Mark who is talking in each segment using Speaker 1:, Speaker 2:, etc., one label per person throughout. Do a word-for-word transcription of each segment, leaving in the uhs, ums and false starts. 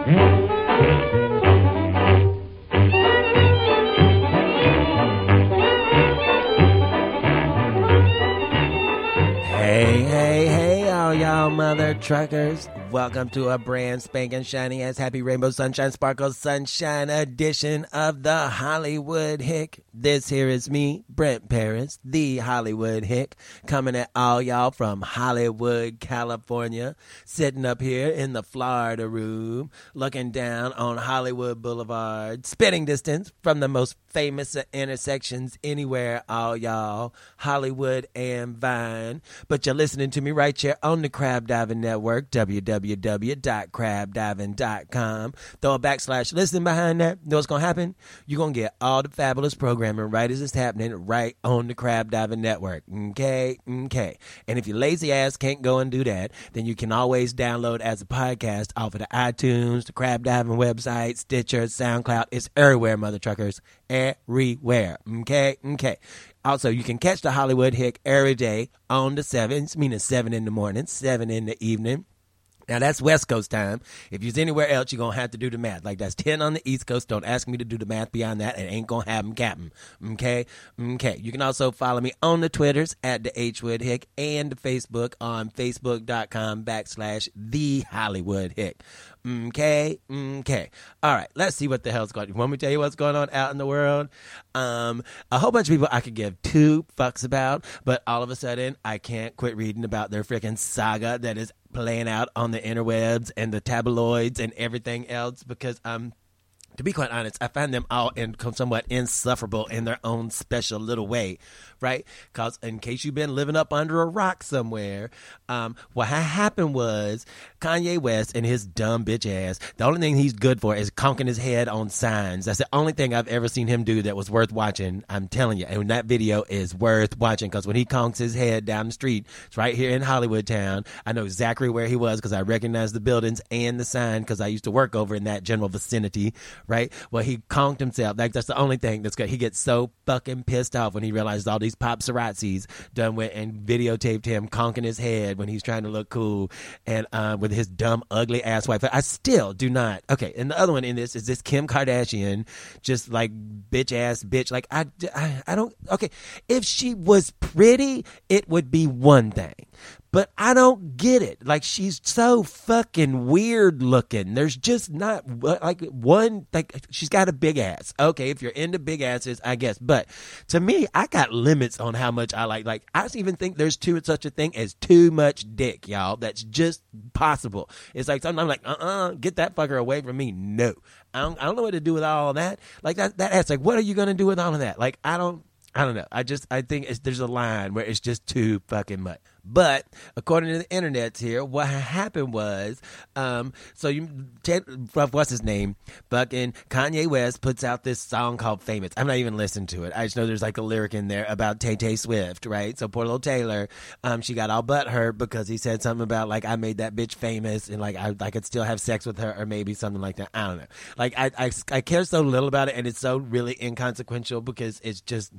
Speaker 1: Hey, hey, hey, all y'all mother truckers. Welcome to a brand spanking shiny ass happy rainbow sunshine sparkle sunshine edition of the Hollywood Hick. This here is me, Brent Paris, the Hollywood Hick, coming at all y'all from Hollywood, California, sitting up here in the Florida room, looking down on Hollywood Boulevard, spitting distance from the most famous intersections anywhere, all y'all, Hollywood and Vine. But you're listening to me right here on the Crab Diving Network, w w w dot crab diving dot com. Throw a backslash listen behind that. You know what's going to happen? You're going to get all the fabulous programming right as it's happening right on the Crab Diving Network. Okay? Okay. And if your lazy ass can't go and do that, then you can always download as a podcast off of the iTunes, the Crab Diving website, Stitcher, SoundCloud. It's everywhere, mother truckers. Everywhere. Okay? Okay. Also, you can catch the Hollywood Hick every day on the sevens, meaning seven in the morning, seven in the evening. Now, that's West Coast time. If you're anywhere else, you're going to have to do the math. Like, that's ten on the East Coast. Don't ask me to do the math beyond that. It ain't going to happen, Captain. Okay? Okay. You can also follow me on the Twitters at the H Wood Hick and the Facebook on facebook.com backslash the Hollywood Hick. Okay, okay. All right, let's see what the hell's going on. You want me to tell you what's going on out in the world? Um, a whole bunch of people I could give two fucks about, but all of a sudden, I can't quit reading about their freaking saga that is playing out on the interwebs and the tabloids and everything else because, um, to be quite honest, I find them all in, somewhat insufferable in their own special little way, right? Because in case you've been living up under a rock somewhere, um, what happened was Kanye West and his dumb bitch ass, the only thing he's good for is conking his head on signs. That's the only thing I've ever seen him do that was worth watching. I'm telling you. And that video is worth watching because when he conks his head down the street, it's right here in Hollywood town. I know exactly where he was because I recognize the buildings and the sign because I used to work over in that general vicinity. Right? Well, he conked himself. Like, that's the only thing that's good. He gets so fucking pissed off when he realizes all these paparazzis done with and videotaped him conking his head when he's trying to look cool and uh, with his dumb, ugly ass wife. I still do not. Okay. And the other one in this is this Kim Kardashian, just like bitch ass bitch. Like, I, I, I don't. Okay. If she was pretty, it would be one thing. But I don't get it. Like, she's so fucking weird looking. There's just not, like, one, like, she's got a big ass. Okay, if you're into big asses, I guess. But to me, I got limits on how much I like. Like, I even think there's too such a thing as too much dick, y'all. That's just possible. It's like, sometimes I'm like, uh-uh, get that fucker away from me. No. I don't, I don't know what to do with all that. Like, that, that ass, like, what are you going to do with all of that? Like, I don't. I don't know. I just, I think it's, there's a line where it's just too fucking much. But according to the internet here, what happened was, um, so you, what's his name? Fucking Kanye West puts out this song called Famous. I'm not even listening to it. I just know there's like a lyric in there about Tay-Tay Swift, right? So poor little Taylor, um, she got all butthurt because he said something about like, I made that bitch famous and like, I, I could still have sex with her or maybe something like that. I don't know. Like, I, I, I care so little about it and it's so really inconsequential because it's just,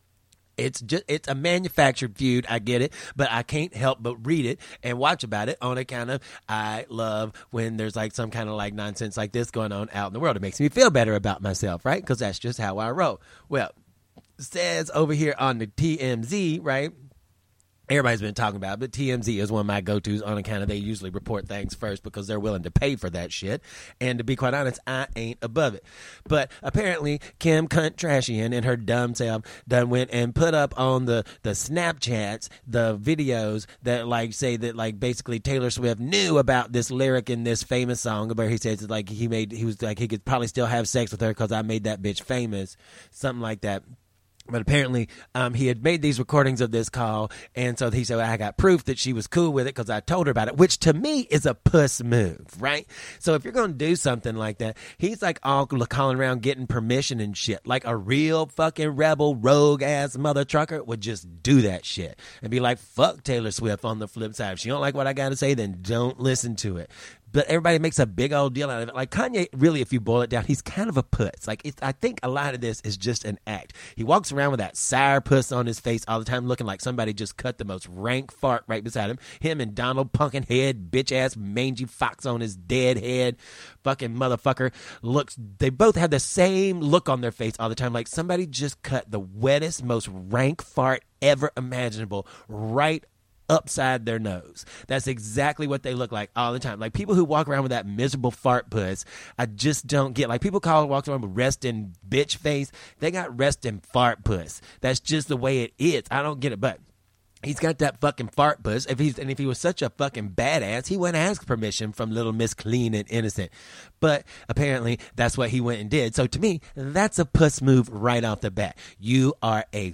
Speaker 1: It's just, it's a manufactured feud. I get it, but I can't help but read it and watch about it on account of I love when there's like some kind of like nonsense like this going on out in the world. It makes me feel better about myself, right? Because that's just how I roll. Well, it says over here on the T M Z, right? Everybody's been talking about it, but T M Z is one of my go-tos on account of they usually report things first because they're willing to pay for that shit. And to be quite honest, I ain't above it. But apparently, Kim Cunt Trashian and her dumb self done went and put up on the, the Snapchats, the videos that like say that like basically Taylor Swift knew about this lyric in this famous song where he says that, like he made, he was like he could probably still have sex with her because I made that bitch famous, something like that. But apparently, um, he had made these recordings of this call, and so he said, well, I got proof that she was cool with it because I told her about it, which to me is a puss move, right? So if you're going to do something like that, he's like all calling around getting permission and shit. Like a real fucking rebel, rogue-ass mother trucker would just do that shit and be like, fuck Taylor Swift on the flip side. If she don't like what I got to say, then don't listen to it. but everybody makes a big old deal out of it. Like Kanye, really, if you boil it down, he's kind of a putz. Like it's, I think a lot of this is just an act. He walks around with that sour puss on his face all the time, looking like somebody just cut the most rank fart right beside him. Him and Donald Pumpkinhead, bitch ass mangy fox on his dead head, fucking motherfucker looks. They both have the same look on their face all the time, like somebody just cut the wettest, most rank fart ever imaginable right upside their nose. That's exactly what they look like all the time. Like people who walk around with that miserable fart puss, I just don't get. Like people call walk around with resting bitch face. They got resting fart puss. That's just the way it is. I don't get it, but he's got that fucking fart puss. If he's and if he was such a fucking badass, he wouldn't ask permission from little Miss Clean and Innocent. But apparently that's what he went and did. So to me, that's a puss move right off the bat. You are a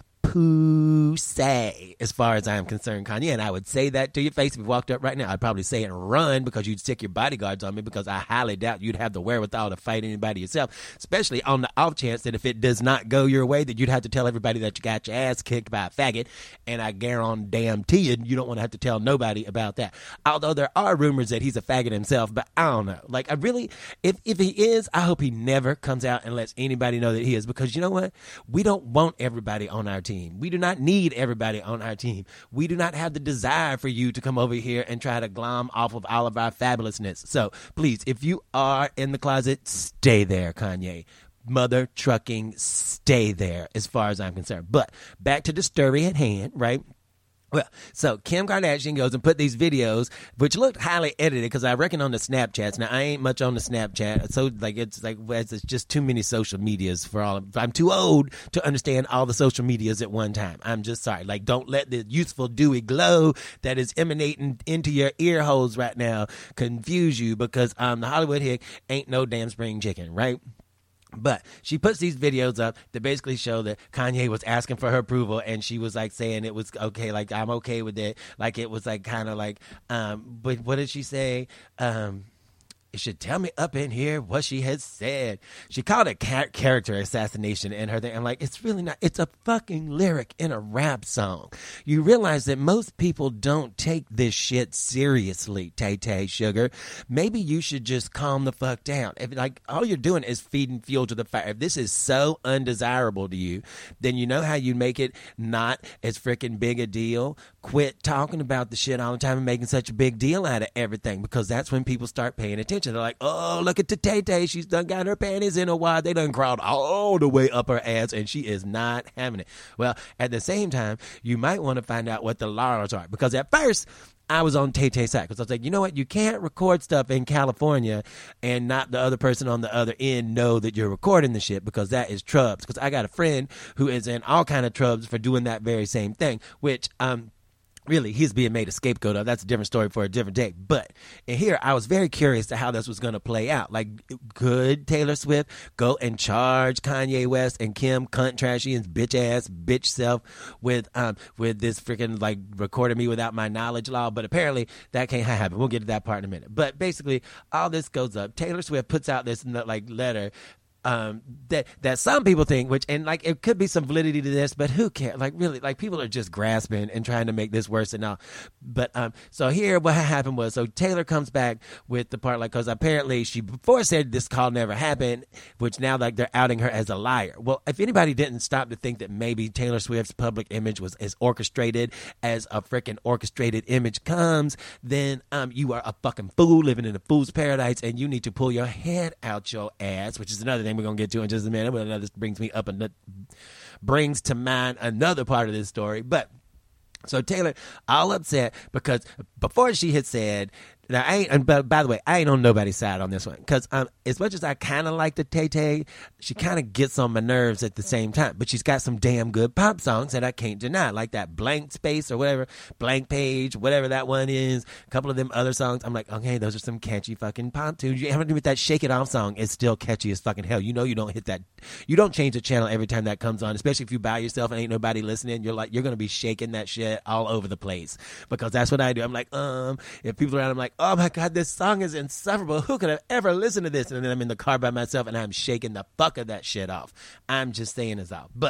Speaker 1: pussy, as far as I'm concerned, Kanye, and I would say that to your face if you walked up right now. I'd probably say it and run because you'd stick your bodyguards on me, because I highly doubt you'd have the wherewithal to fight anybody yourself, especially on the off chance that if it does not go your way, that you'd have to tell everybody that you got your ass kicked by a faggot, and I guarantee you, you don't want to have to tell nobody about that. Although there are rumors that he's a faggot himself, but I don't know. Like, I really, if, if he is, I hope he never comes out and lets anybody know that he is, because you know what? We don't want everybody on our team. We do not need everybody on our team. We do not have the desire for you to come over here and try to glom off of all of our fabulousness. So please, if you are in the closet, stay there, Kanye. Mother trucking, stay there as far as I'm concerned. But back to the story at hand, right? Well, so Kim Kardashian goes and put these videos, which looked highly edited, because I reckon on the Snapchats. Now, I ain't much on the Snapchat, so like it's like it's just too many social medias for all. Of, I'm too old to understand all the social medias at one time. I'm just sorry. Like, don't let the youthful dewy glow that is emanating into your ear holes right now confuse you, because um the Hollywood Hick ain't no damn spring chicken, right? But she puts these videos up that basically show that Kanye was asking for her approval, and she was like saying it was okay, like I'm okay with it. Like it was like kind of like, um, but what did she say? Um, you should tell me up in here what she had said. She called it char- character assassination in her thing. I'm like, it's really not. It's a fucking lyric in a rap song. You realize that most people don't take this shit seriously, Tay Tay Sugar. Maybe you should just calm the fuck down. If like all you're doing is feeding fuel to the fire. If this is so undesirable to you, then you know how you make it not as freaking big a deal. Quit talking about the shit all the time and making such a big deal out of everything, because that's when people start paying attention. They're like, oh, look at the Tay Tay. She's done got her panties in a while. They done crawled all the way up her ass, and she is not having it. Well, at the same time, you might want to find out what the laws are, because at first, I was on Tay Tay's side, because I was like, you know what? You can't record stuff in California and not the other person on the other end know that you're recording the shit, because that is trubs. Because I got a friend who is in all kind of trubs for doing that very same thing, which, um, really, he's being made a scapegoat of. That's a different story for a different day. But in here, I was very curious to how this was going to play out. Like, could Taylor Swift go and charge Kanye West and Kim Cunt Trashian's bitch ass bitch self with um with this freaking like recording me without my knowledge law? But apparently that can't happen. We'll get to that part in a minute. But basically, all this goes up. Taylor Swift puts out this like letter. Um, that that some people think, which and like it could be some validity to this, but who cares? Like really, like people are just grasping and trying to make this worse and all. But um, so here what happened was, so Taylor comes back with the part like, because apparently she before said this call never happened, which now like they're outing her as a liar. Well, if anybody didn't stop to think that maybe Taylor Swift's public image was as orchestrated as a freaking orchestrated image comes, then um, you are a fucking fool living in a fool's paradise, and you need to pull your head out your ass, which is another thing we're going to get to in just a minute. But this brings me up and brings to mind another part of this story. But so Taylor, all upset because before she had said, now I ain't, and by, by the way, I ain't on nobody's side on this one, because um, as much as I kind of like the Tay Tay, she kind of gets on my nerves at the same time. But she's got some damn good pop songs that I can't deny, like that Blank Space or whatever, Blank Page, whatever that one is. A couple of them other songs, I'm like, okay, those are some catchy fucking pop tunes. You haven't with that Shake It Off song, it's still catchy as fucking hell. You know, you don't hit that, you don't change the channel every time that comes on, especially if you by yourself and ain't nobody listening. You're like, you're gonna be shaking that shit all over the place, because that's what I do. I'm like, um, if people around, I'm like, oh my God, this song is insufferable. Who could have ever listened to this? And then I'm in the car by myself and I'm shaking the fuck of that shit off. I'm just saying it's all. But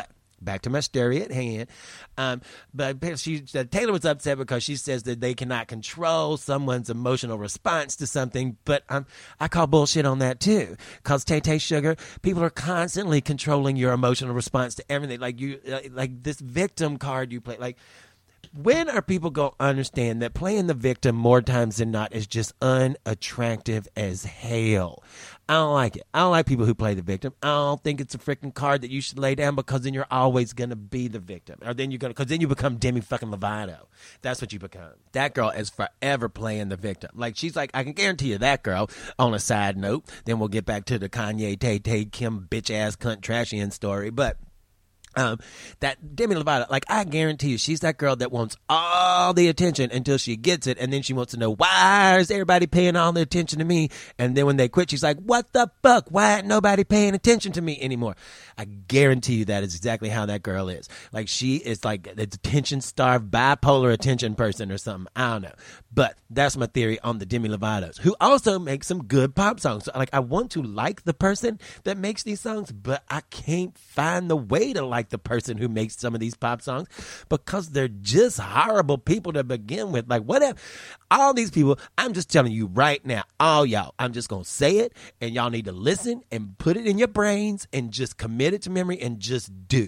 Speaker 1: back to my story at hand. Um, but she, uh, Taylor was upset because she says that they cannot control someone's emotional response to something. But um, I call bullshit on that too. Because Tay Tay Sugar, people are constantly controlling your emotional response to everything. Like you, uh, like this victim card you play, like. When are people going to understand that playing the victim more times than not is just unattractive as hell? I don't like it. I don't like people who play the victim. I don't think it's a freaking card that you should lay down because then you're always going to be the victim. Or then you're going to, because then you become Demi fucking Lovato. That's what you become. That girl is forever playing the victim. Like, she's like, I can guarantee you that girl, on a side note, then we'll get back to the Kanye, Tay Tay, Kim, bitch ass, cunt, trashian story. But, Um, that Demi Lovato, like, I guarantee you, she's that girl that wants all the attention until she gets it, and then she wants to know, why is everybody paying all the attention to me? And then when they quit, she's like, what the fuck? Why ain't nobody paying attention to me anymore? I guarantee you that is exactly how that girl is. Like, she is like an attention-starved, bipolar attention person or something. I don't know. But that's my theory on the Demi Lovatos, who also make some good pop songs. So, like, I want to like the person that makes these songs, but I can't find the way to like the person who makes some of these pop songs because they're just horrible people to begin with. Like, whatever. All these people, I'm just telling you right now, all y'all, I'm just going to say it, and y'all need to listen and put it in your brains and just commit it to memory and just do.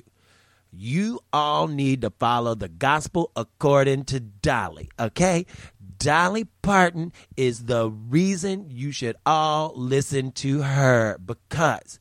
Speaker 1: You all need to follow the gospel according to Dolly, okay? Dolly Parton is the reason you should all listen to her because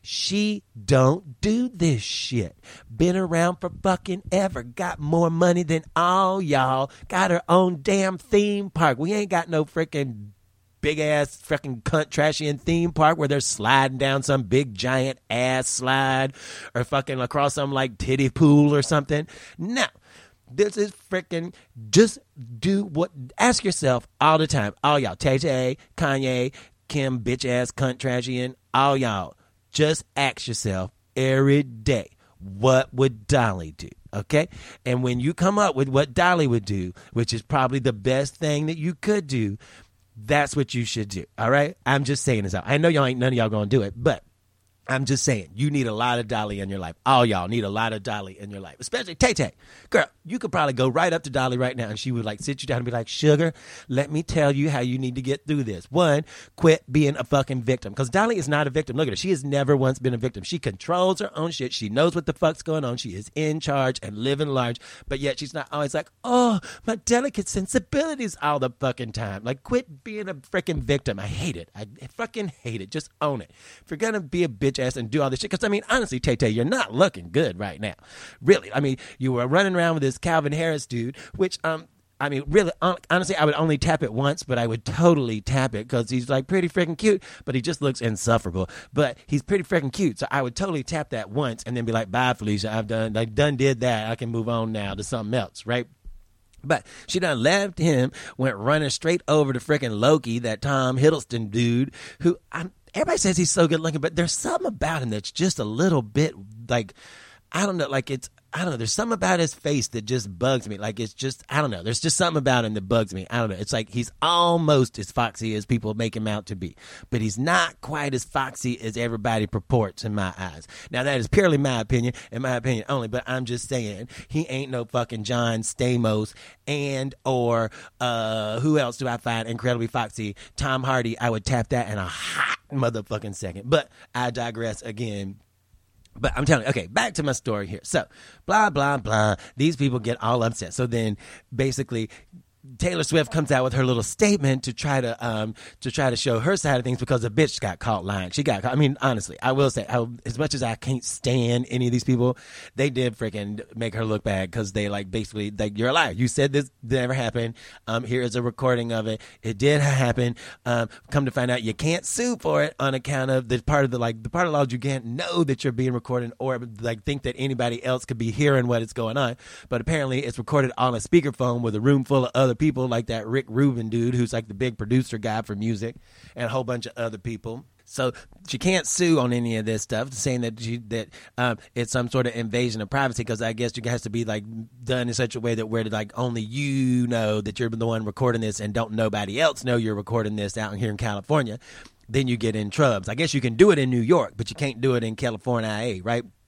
Speaker 1: she don't do this shit. Been around for fucking ever. Got more money than all y'all. Got her own damn theme park. We ain't got no freaking big ass freaking cunt trashy theme park where they're sliding down some big giant ass slide or fucking across some like titty pool or something. No. This is freaking, just do what, ask yourself all the time. All y'all, Tay Tay, Kanye, Kim, bitch ass, cunt trashy, all y'all. Just ask yourself every day, what would Dolly do? Okay? And when you come up with what Dolly would do, which is probably the best thing that you could do, that's what you should do. All right? I'm just saying this out. I know y'all ain't none of y'all gonna do it, but I'm just saying, you need a lot of Dolly in your life. All y'all need a lot of Dolly in your life, especially Tay Tay. Girl, you could probably go right up to Dolly right now and she would like sit you down and be like, sugar, let me tell you how you need to get through this. One, quit being a fucking victim. Because Dolly is not a victim. Look at her. She has never once been a victim. She controls her own shit. She knows what the fuck's going on. She is in charge and living large. But yet she's not always like, oh, my delicate sensibilities all the fucking time. Like, quit being a freaking victim. I hate it. I fucking hate it. Just own it. If you're going to be a bitch ass and do all this shit, because I mean, honestly, Tay Tay, you're not looking good right now. Really. I mean, you were running around with this Calvin Harris dude, which, um, I mean, really, honestly, I would only tap it once, but I would totally tap it because he's like pretty freaking cute, but he just looks insufferable. But he's pretty freaking cute, so I would totally tap that once and then be like, bye, Felicia, I've done, I done did that. I can move on now to something else, right? But she done left him, went running straight over to freaking Loki, that Tom Hiddleston dude, who I'm, everybody says he's so good looking, but there's something about him that's just a little bit like, I don't know, like it's, I don't know, there's something about his face that just bugs me. Like it's just, I don't know, there's just something about him that bugs me. I don't know. It's like he's almost as foxy as people make him out to be, but he's not quite as foxy as everybody purports in my eyes. Now that is purely my opinion, in my opinion only, but I'm just saying he ain't no fucking John Stamos and or uh, who else do I find incredibly foxy? Tom Hardy. I would tap that in a hot motherfucking second, but I digress again. But I'm telling you, okay, back to my story here. So, blah, blah, blah. These people get all upset. So then, basically, Taylor Swift comes out with her little statement to try to um to try to show her side of things because the bitch got caught lying. She got caught. I mean, honestly, I will say, I, as much as I can't stand any of these people, they did freaking make her look bad because they like basically like, you're a liar. You said this never happened. Um, here is a recording of it. It did happen. Um, come to find out, you can't sue for it on account of the part of the like the part of the law you can't know that you're being recorded or like think that anybody else could be hearing what is going on. But apparently, it's recorded on a speakerphone with a room full of other people like that Rick Rubin dude who's like the big producer guy for music and a whole bunch of other people. So she can't sue on any of this stuff, saying that she, that um, it's some sort of invasion of privacy because I guess it has to be like done in such a way that where like only you know that you're the one recording this and don't nobody else know you're recording this out here in California. Then you get in trubs. I guess you can do it in New York, but you can't do it in California, right?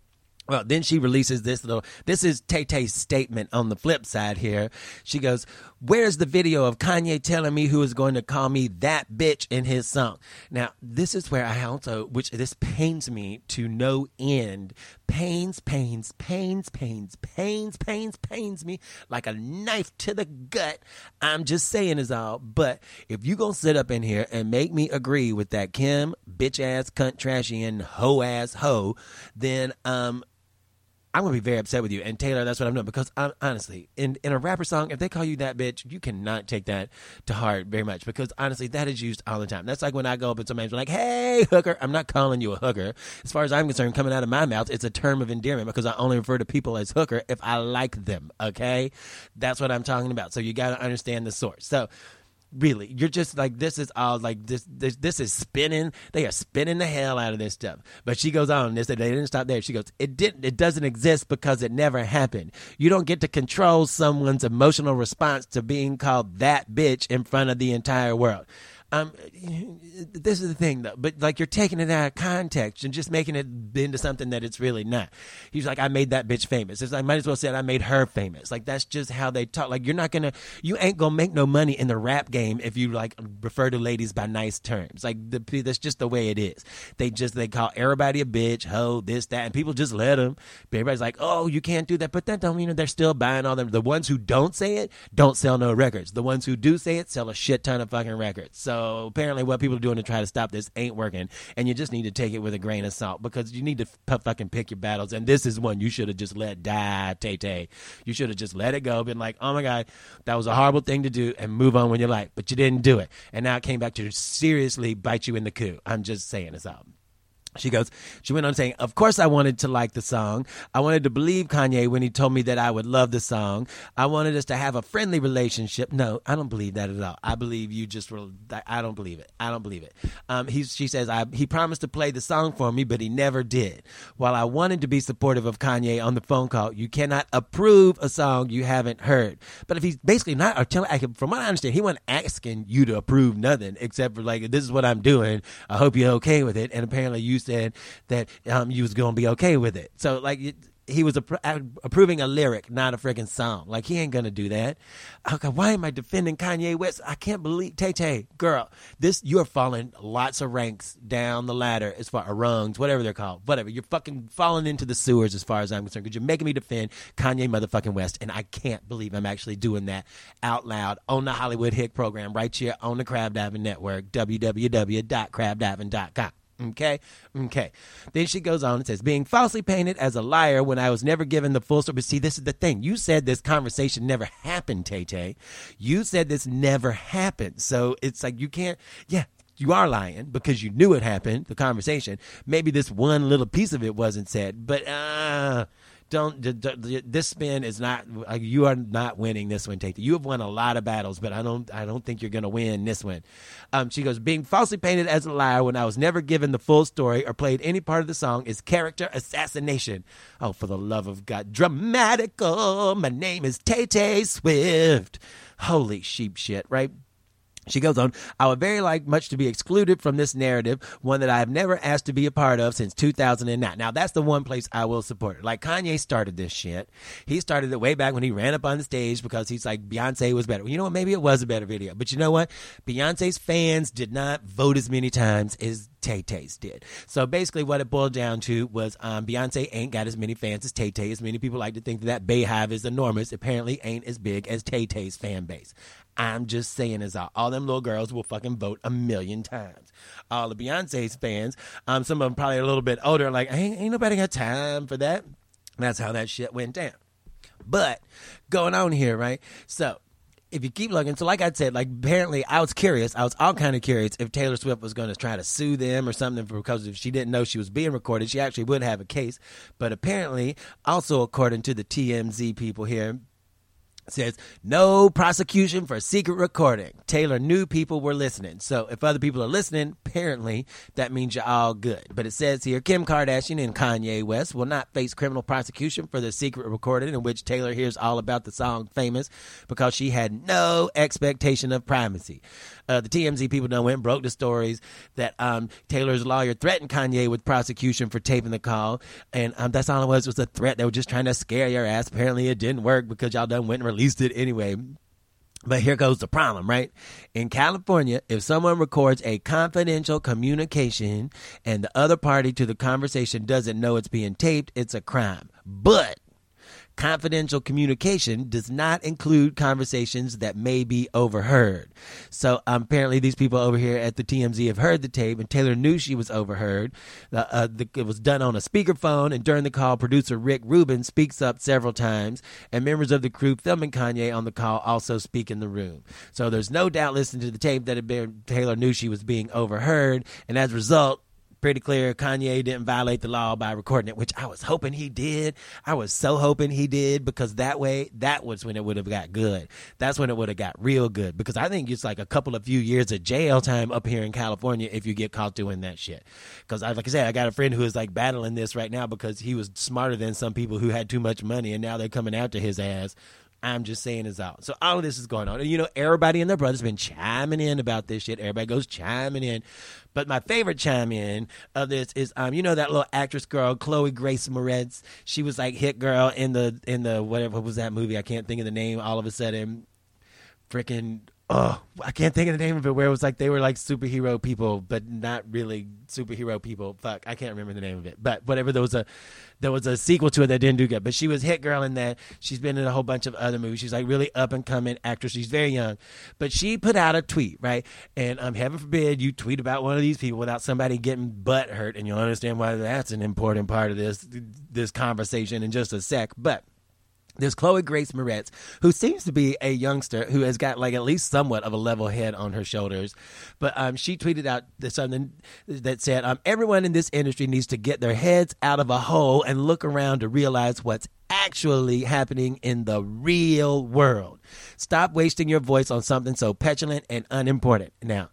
Speaker 1: Well, then she releases this little, this is Tay-Tay's statement on the flip side here. She goes, where's the video of Kanye telling me who is going to call me that bitch in his song? Now, this is where I also, which this pains me to no end. Pains, pains, pains, pains, pains, pains, pains me like a knife to the gut. I'm just saying is all. But if you gonna sit up in here and make me agree with that Kim, bitch-ass, cunt, trashy-and hoe-ass hoe, then, um, I'm going to be very upset with you. And Taylor, that's what I'm doing. Because I'm, honestly, in, in a rapper song, if they call you that bitch, you cannot take that to heart very much. Because honestly, that is used all the time. That's like when I go up and somebody's like, hey, hooker. I'm not calling you a hooker. As far as I'm concerned, coming out of my mouth, it's a term of endearment because I only refer to people as hooker if I like them. Okay? That's what I'm talking about. So you got to understand the source. So really, you're just like, this is all like, this, this this is spinning. They are spinning the hell out of this stuff. But she goes on, this, they didn't stop there. She goes, it didn't, it doesn't exist because it never happened. You don't get to control someone's emotional response to being called that bitch in front of the entire world. Um, this is the thing, though. But, like, you're taking it out of context and just making it into something that it's really not. He's like, I made that bitch famous. It's like, I might as well say I made her famous. Like, that's just how they talk. Like, you're not going to, you ain't going to make no money in the rap game if you, like, refer to ladies by nice terms. Like, the, that's just the way it is. They just, they call everybody a bitch, hoe, this, that, and people just let them. But everybody's like, oh, you can't do that. But that don't mean that they're still buying all them. The ones who don't say it don't sell no records. The ones who do say it sell a shit ton of fucking records. So, So apparently what people are doing to try to stop this ain't working, and you just need to take it with a grain of salt because you need to f- fucking pick your battles, and this is one you should have just let die, Tay-Tay. You should have just let it go, been like, oh my God, that was a horrible thing to do, and move on with your life, but you didn't do it, and now it came back to seriously bite you in the coo. I'm just saying this out. She goes, she went on saying, of course I wanted to like the song. I wanted to believe Kanye when he told me that I would love the song. I wanted us to have a friendly relationship. No, I don't believe that at all. I believe you just were, I don't believe it. I don't believe it. Um, he, she says, I, he promised to play the song for me, but he never did. While I wanted to be supportive of Kanye on the phone call, you cannot approve a song you haven't heard. But if he's basically not, or tell, from what I understand, he wasn't asking you to approve nothing except for like, this is what I'm doing. I hope you're okay with it. And apparently you said that um, you was going to be okay with it. So, like, it, he was appro- approving a lyric, not a freaking song. Like, he ain't going to do that. Okay, why am I defending Kanye West? I can't believe, Tay-Tay, girl, this, you're falling lots of ranks down the ladder as far as rungs, whatever they're called, whatever. You're fucking falling into the sewers as far as I'm concerned because you're making me defend Kanye motherfucking West, and I can't believe I'm actually doing that out loud on the Hollywood Hick program right here on the Crab Diving Network, w w w dot crab diving dot com. Okay, okay. Then she goes on and says, being falsely painted as a liar when I was never given the full story. But see, this is the thing. You said this conversation never happened, Tay-Tay. You said this never happened. So it's like you can't, yeah, you are lying because you knew it happened, the conversation. Maybe this one little piece of it wasn't said, but uh Don't, d- d- this spin is not, uh, you are not winning this one, Tay-Tay. You have won a lot of battles, but I don't I don't think you're going to win this one. Um, she goes, being falsely painted as a liar when I was never given the full story or played any part of the song is character assassination. Oh, for the love of God. Dramatical. My name is Tay-Tay Swift. Holy sheep shit, right? She goes on, I would very like much to be excluded from this narrative, one that I have never asked to be a part of since two thousand nine. Now, that's the one place I will support it. Like, Kanye started this shit. He started it way back when he ran up on the stage because he's like, Beyonce was better. Well, you know what? Maybe it was a better video. But you know what? Beyonce's fans did not vote as many times as Tay-Tay's did. So basically what it boiled down to was um, Beyonce ain't got as many fans as Tay-Tay. As many people like to think that that Bayhive is enormous. Apparently ain't as big as Tay-Tay's fan base. I'm just saying is all. All them little girls will fucking vote a million times. All the Beyonce's fans, um, some of them probably a little bit older, like, ain't, ain't nobody got time for that. That's how that shit went down. But going on here, right? So if you keep looking, so like I said, like apparently I was curious. I was all kind of curious if Taylor Swift was going to try to sue them or something because if she didn't know she was being recorded, she actually would have a case. But apparently, also according to the T M Z people here, says, no prosecution for secret recording. Taylor knew people were listening. So if other people are listening, apparently that means you're all good. But it says here, Kim Kardashian and Kanye West will not face criminal prosecution for the secret recording in which Taylor hears all about the song Famous because she had no expectation of privacy. Uh, the T M Z people done went and broke the stories that um, Taylor's lawyer threatened Kanye with prosecution for taping the call. And um, that's all it was, was a threat. They were just trying to scare your ass. Apparently it didn't work because y'all done went and released it anyway. But here goes the problem, right? In California, if someone records a confidential communication and the other party to the conversation doesn't know it's being taped, it's a crime. But confidential communication does not include conversations that may be overheard. So um, apparently these people over here at the T M Z have heard the tape, and Taylor knew she was overheard. Uh, uh, the, it was done on a speakerphone, and during the call, producer Rick Rubin speaks up several times, and members of the crew filming Kanye on the call also speak in the room. So there's no doubt listening to the tape that it been, Taylor knew she was being overheard, and as a result, pretty clear Kanye didn't violate the law by recording it, which I was hoping he did. I was so hoping he did, because that way, that was when it would have got good. That's when it would have got real good, because I think it's like a couple of few years of jail time up here in California if you get caught doing that shit. Because I, like I said, I got a friend who is like battling this right now because he was smarter than some people who had too much money, and now they're coming after his ass. I'm just saying it's out. So all of this is going on. And, you know, everybody and their brother's been chiming in about this shit. Everybody goes chiming in. But my favorite chime in of this is, um, you know, that little actress girl, Chloe Grace Moretz. She was like hit girl in the, in the, whatever, what was that movie? I can't think of the name all of a sudden. Freaking, oh, I can't think of the name of it, where it was like they were like superhero people, but not really superhero people. Fuck, I can't remember the name of it. But whatever, there was a there was a sequel to it that didn't do good. But she was hit girl in that. She's been in a whole bunch of other movies. She's like really up and coming actress. She's very young. But she put out a tweet, right? And um, heaven forbid you tweet about one of these people without somebody getting butt hurt, and you'll understand why that's an important part of this this conversation in just a sec. But there's Chloe Grace Moretz, who seems to be a youngster who has got like at least somewhat of a level head on her shoulders. But um, she tweeted out something that said, um, everyone in this industry needs to get their heads out of a hole and look around to realize what's actually happening in the real world. Stop wasting your voice on something so petulant and unimportant. Now,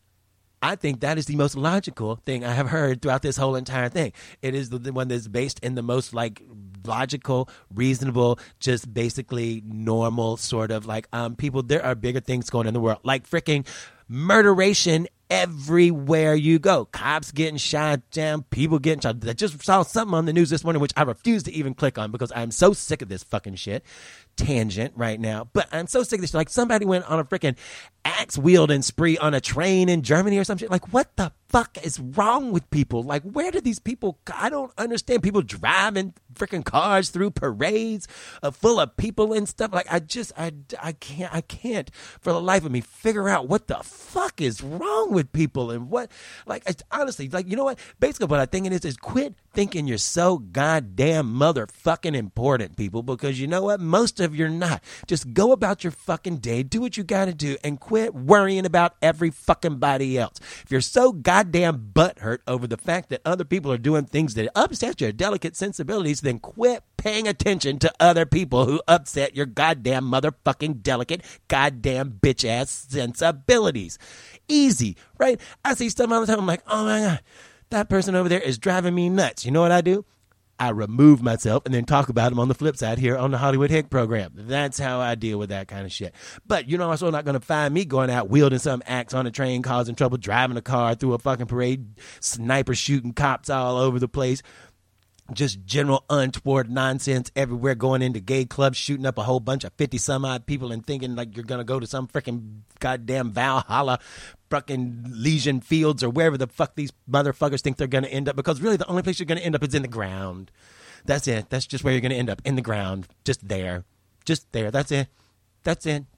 Speaker 1: I think that is the most logical thing I have heard throughout this whole entire thing. It is the one that's based in the most like logical, reasonable, just basically normal sort of like um people. There are bigger things going on in the world, like freaking murderation everywhere you go. Cops getting shot down, people getting shot. I just saw something on the news this morning, which I refuse to even click on because I'm so sick of this fucking shit. Tangent right now, but I'm so sick of this. Like somebody went on a freaking axe wielding spree on a train in Germany or some shit. Like, what the fuck is wrong with people? Like, where do these people? I don't understand. People driving freaking cars through parades uh, full of people and stuff. Like, I just, I, I can't, I can't for the life of me figure out what the fuck is wrong with people and what. Like, it's, honestly, like, you know what? Basically, what I think it is is quit thinking you're so goddamn motherfucking important, people, because you know what? Most of you're not. Just go about your fucking day, do what you gotta do, and quit worrying about every fucking body else. If you're so goddamn butthurt over the fact that other people are doing things that upset your delicate sensibilities, then quit paying attention to other people who upset your goddamn motherfucking delicate goddamn bitch ass sensibilities. Easy, right? I see stuff all the time. I'm like, oh my God, that person over there is driving me nuts. You know what I do? I remove myself and then talk about them on the flip side here on the Hollywood Hick program. That's how I deal with that kind of shit. But you're also not going to find me going out wielding some axe on a train, causing trouble, driving a car through a fucking parade, sniper shooting cops all over the place. Just general untoward nonsense everywhere, going into gay clubs, shooting up a whole bunch of fifty some odd people and thinking like you're going to go to some freaking goddamn Valhalla fucking Legion Fields or wherever the fuck these motherfuckers think they're going to end up, because really the only place you're going to end up is in the ground. That's it. That's just where you're going to end up, in the ground. Just there. Just there. That's it. That's it.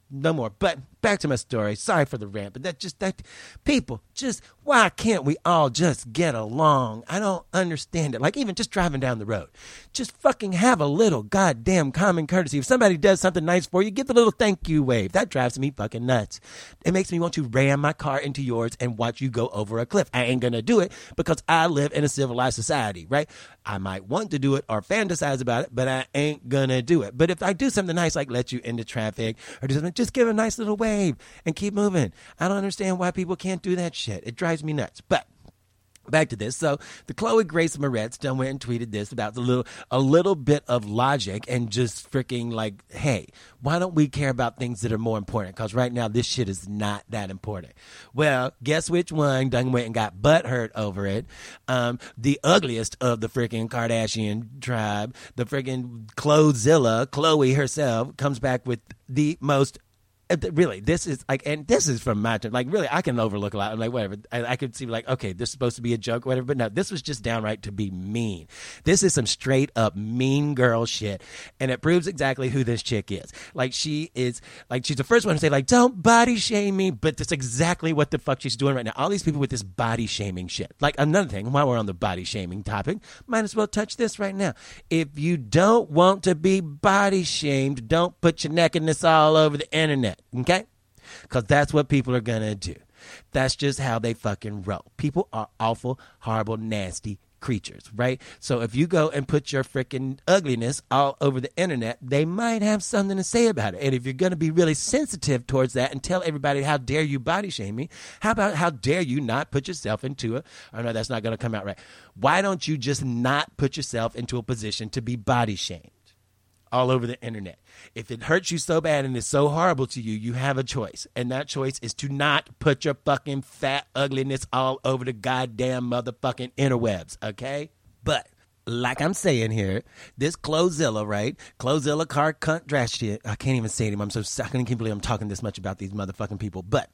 Speaker 1: no more. But back to my story. Sorry for the rant, but that just, that, people, just, why can't we all just get along? I don't understand it. Like, even just driving down the road, just fucking have a little goddamn common courtesy. If somebody does something nice for you, give the little thank you wave. That drives me fucking nuts. It makes me want to ram my car into yours and watch you go over a cliff. I ain't gonna do it because I live in a civilized society, right? I might want to do it or fantasize about it, but I ain't gonna do it. But if I do something nice, like let you into traffic or do something, just give a nice little wave and keep moving. I don't understand why people can't do that shit. It drives me nuts. But back to this. So the Chloe Grace Moretz done went and tweeted this about the little, a little bit of logic and just freaking like, hey, why don't we care about things that are more important? Because right now this shit is not that important. Well, guess which one done went and got butthurt over it? Um, the ugliest of the freaking Kardashian tribe, the freaking Clothezilla, Chloe herself, comes back with the most. Really, this is like, and this is from my time. Like, really, I can overlook a lot. I'm like, whatever. I, I could see, like, okay, this is supposed to be a joke, or whatever. But no, this was just downright to be mean. This is some straight up mean girl shit, and it proves exactly who this chick is. Like, she is, like, she's the first one to say, like, don't body shame me. But that's exactly what the fuck she's doing right now. All these people with this body shaming shit. Like, another thing, while we're on the body shaming topic, might as well touch this right now. If you don't want to be body shamed, don't put your nakedness all over the internet. Okay? Because that's what people are going to do. That's just how they fucking roll. People are awful, horrible, nasty creatures, right? So if you go and put your freaking ugliness all over the internet, they might have something to say about it. And if you're going to be really sensitive towards that and tell everybody, how dare you body shame me? How about, how dare you not put yourself into a, oh no, that's not going to come out right. Why don't you just not put yourself into a position to be body shamed all over the internet? If it hurts you so bad and is so horrible to you, you have a choice. And that choice is to not put your fucking fat ugliness all over the goddamn motherfucking interwebs, okay? But like I'm saying here, this Clothezilla, right? Clothezilla, car, cunt, trash shit. I can't even say it anymore. I'm so I can't believe I'm talking this much about these motherfucking people. But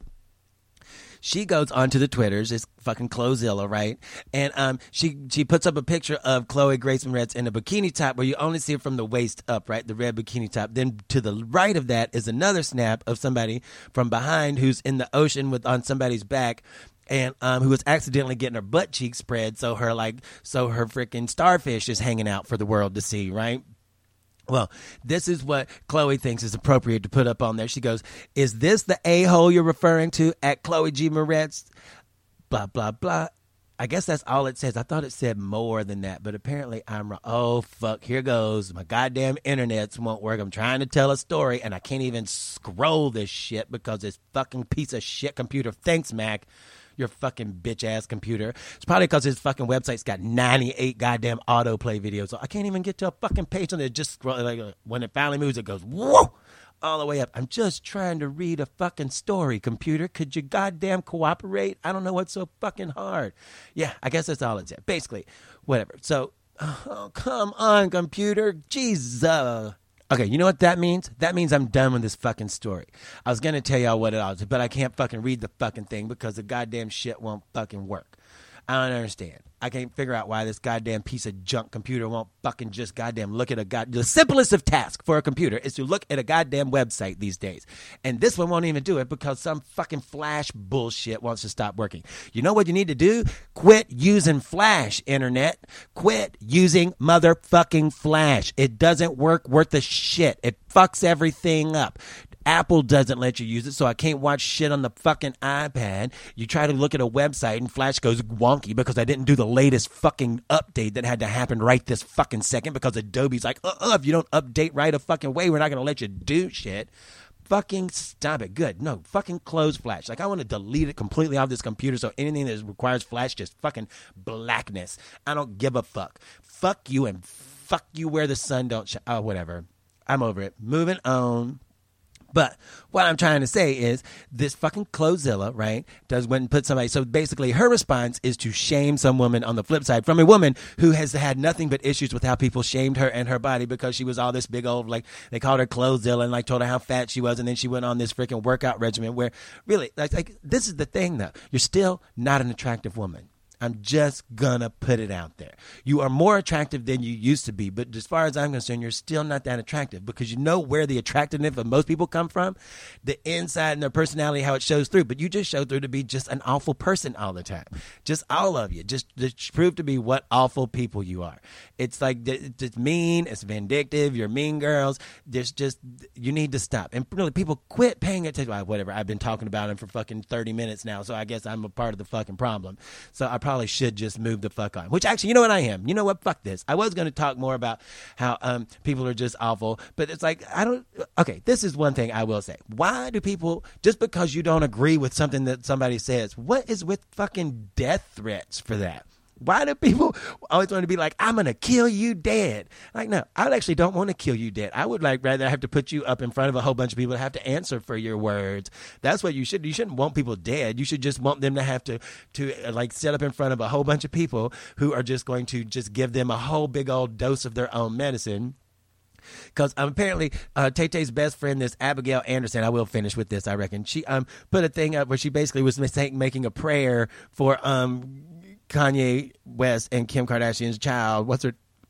Speaker 1: she goes onto the Twitters, it's fucking Clothezilla, right? And um, she she puts up a picture of Chloe Grace Moretz in a bikini top where you only see it from the waist up, right? The red bikini top. Then to the right of that is another snap of somebody from behind who's in the ocean with on somebody's back, and um, who was accidentally getting her butt cheek spread, so her like so her freaking starfish is hanging out for the world to see, right? Well, this is what Chloe thinks is appropriate to put up on there. She goes, is this the a-hole you're referring to at Chloe G. Moretz? Blah, blah, blah. I guess that's all it says. I thought it said more than that, but apparently I'm wrong. Oh, fuck. Here goes. My goddamn internets won't work. I'm trying to tell a story, and I can't even scroll this shit because this fucking piece of shit computer. Thanks, Mac. Your fucking bitch-ass computer. It's probably because his fucking website's got ninety-eight goddamn autoplay videos. So I can't even get to a fucking page on there. Just scroll. Like, uh, when it finally moves, it goes, whoa, all the way up. I'm just trying to read a fucking story, computer. Could you goddamn cooperate? I don't know what's so fucking hard. Yeah, I guess that's all it said. Basically, whatever. So, oh, come on, computer. Jesus. Okay, you know what that means? That means I'm done with this fucking story. I was going to tell y'all what it was, but I can't fucking read the fucking thing because the goddamn shit won't fucking work. I don't understand. I can't figure out why this goddamn piece of junk computer won't fucking just goddamn look at a god. The simplest of tasks for a computer is to look at a goddamn website these days. And this one won't even do it because some fucking Flash bullshit wants to stop working. You know what you need to do? Quit using Flash, internet. Quit using motherfucking Flash. It doesn't work worth a shit. It fucks everything up. Apple doesn't let you use it, so I can't watch shit on the fucking iPad. You try to look at a website and Flash goes wonky because I didn't do the latest fucking update that had to happen right this fucking second because Adobe's like, uh-uh, if you don't update right a fucking way, we're not going to let you do shit. Fucking stop it. Good. No, fucking close Flash. Like, I want to delete it completely off this computer so anything that requires Flash, just fucking blackness. I don't give a fuck. Fuck you and fuck you where the sun don't shine. Oh, whatever. I'm over it. Moving on. But what I'm trying to say is this fucking Clothezilla, right, does when put somebody. So basically her response is to shame some woman on the flip side from a woman who has had nothing but issues with how people shamed her and her body because she was all this big old, like, they called her Clothezilla and like told her how fat she was. And then she went on this freaking workout regimen where really, like, like this is the thing though. You're still not an attractive woman. I'm just gonna put it out there. You are more attractive than you used to be, but as far as I'm concerned, you're still not that attractive, because you know where the attractiveness of most people come from? The inside and their personality, how it shows through. But you just show through to be just an awful person all the time. Just all of you. Just, just prove to be what awful people you are. It's like, it's mean, it's vindictive, you're mean girls. There's just, you need to stop. And really, people quit paying attention. Well, whatever, I've been talking about him for fucking thirty minutes now, so I guess I'm a part of the fucking problem. So I probably should just move the fuck on. Which actually, you know what I am? You know what? Fuck this. I was going to talk more about how um, people are just awful, but it's like, I don't, okay, this is one thing I will say. Why do people, just because you don't agree with something that somebody says, what is with fucking death threats for that? Why do people always want to be like, I'm going to kill you dead? Like, no, I actually don't want to kill you dead. I would like rather have to put you up in front of a whole bunch of people that have to answer for your words. That's what you should. You shouldn't want people dead. You should just want them to have to, to uh, like sit up in front of a whole bunch of people who are just going to just give them a whole big old dose of their own medicine. Because um, apparently uh, Tay-Tay's best friend, this Abigail Anderson, I will finish with this, I reckon. She um put a thing up where she basically was making a prayer for um Kanye West and Kim Kardashian's child. What's her,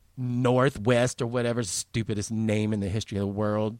Speaker 1: Northwest or whatever, stupidest name in the history of the world.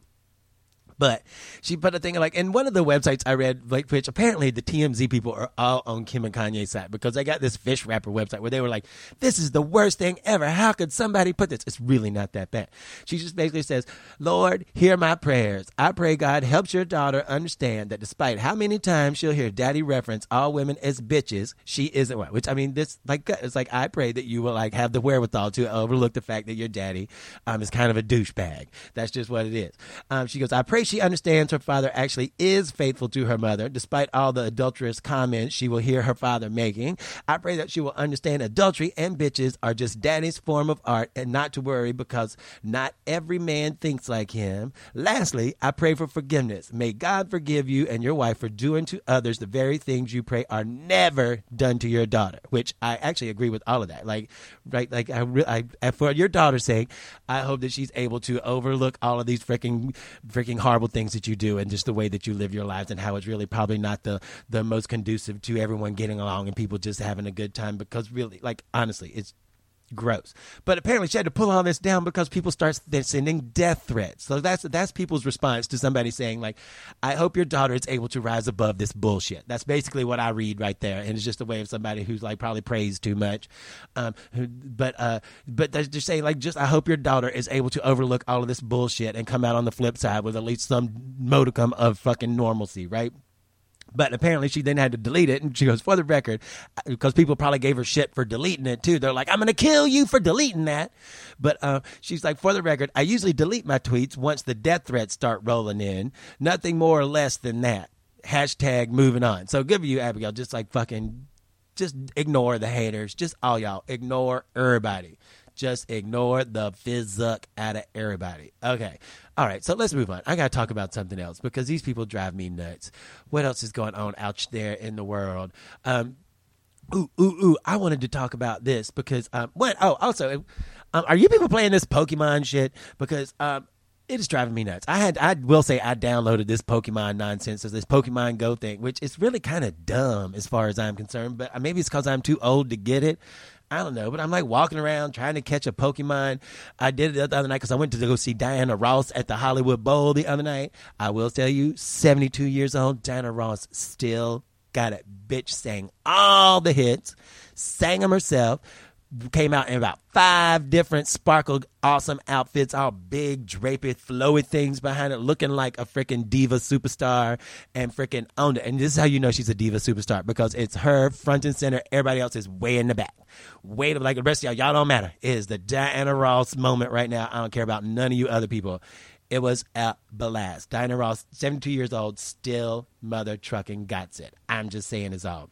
Speaker 1: But she put a thing like, and one of the websites I read, like, which apparently the T M Z people are all on Kim and Kanye's side, because they got this fish wrapper website where they were like, this is the worst thing ever. How could somebody put this? It's really not that bad. She just basically says, Lord, hear my prayers. I pray God helps your daughter understand that despite how many times she'll hear daddy reference all women as bitches, she isn't one. Which, I mean, this, like, it's like, I pray that you will, like, have the wherewithal to overlook the fact that your daddy um, is kind of a douchebag. That's just what it is. Um, she goes, I pray she understands her father actually is faithful to her mother, despite all the adulterous comments she will hear her father making. I pray that she will understand adultery and bitches are just daddy's form of art, and not to worry because not every man thinks like him. Lastly, I pray for forgiveness. May God forgive you and your wife for doing to others the very things you pray are never done to your daughter, which I actually agree with all of that. Like, right, like I, I, I for your daughter's sake, I hope that she's able to overlook all of these freaking, freaking horrible things that you do, and just the way that you live your lives, and how it's really probably not the the most conducive to everyone getting along and people just having a good time, because really, like, honestly, it's gross. But apparently she had to pull all this down because people start sending death threats. So that's that's people's response to somebody saying, like, I hope your daughter is able to rise above this bullshit. That's basically what I read right there, and it's just a way of somebody who's like probably praised too much. Um, who, but uh, but they're just saying, like, just I hope your daughter is able to overlook all of this bullshit and come out on the flip side with at least some modicum of fucking normalcy, right? But apparently she then had to delete it, and she goes, for the record, because people probably gave her shit for deleting it too. They're like, I'm going to kill you for deleting that. But uh, she's like, for the record, I usually delete my tweets once the death threats start rolling in. Nothing more or less than that. Hashtag moving on. So good for you, Abigail. Just like fucking, just ignore the haters. Just all y'all. Ignore everybody. Just ignore the fizzuck out of everybody. Okay. All right. So let's move on. I got to talk about something else, because these people drive me nuts. What else is going on out there in the world? Um, ooh, ooh, ooh. I wanted to talk about this because, um, what? Oh, also, um, are you people playing this Pokemon shit? Because, um, it is driving me nuts. I had, I will say I downloaded this Pokemon nonsense, this Pokemon Go thing, which is really kind of dumb as far as I'm concerned, but maybe it's because I'm too old to get it. I don't know, but I'm like walking around trying to catch a Pokemon. I did it the other night because I went to go see Diana Ross at the Hollywood Bowl the other night. I will tell you, seventy-two years old, Diana Ross still got it. Bitch sang all the hits, sang them herself. Came out in about five different sparkled awesome outfits, all big drapey flowy things behind it, looking like a freaking diva superstar, and freaking owned it. And this is how you know she's a diva superstar, because it's her front and center. Everybody else is way in the back. Way to, like the rest of y'all, y'all don't matter. It is the Diana Ross moment right now. I don't care about none of you other people. It was a blast. Diana Ross, seventy-two years old, still mother trucking got it. I'm just saying it's all.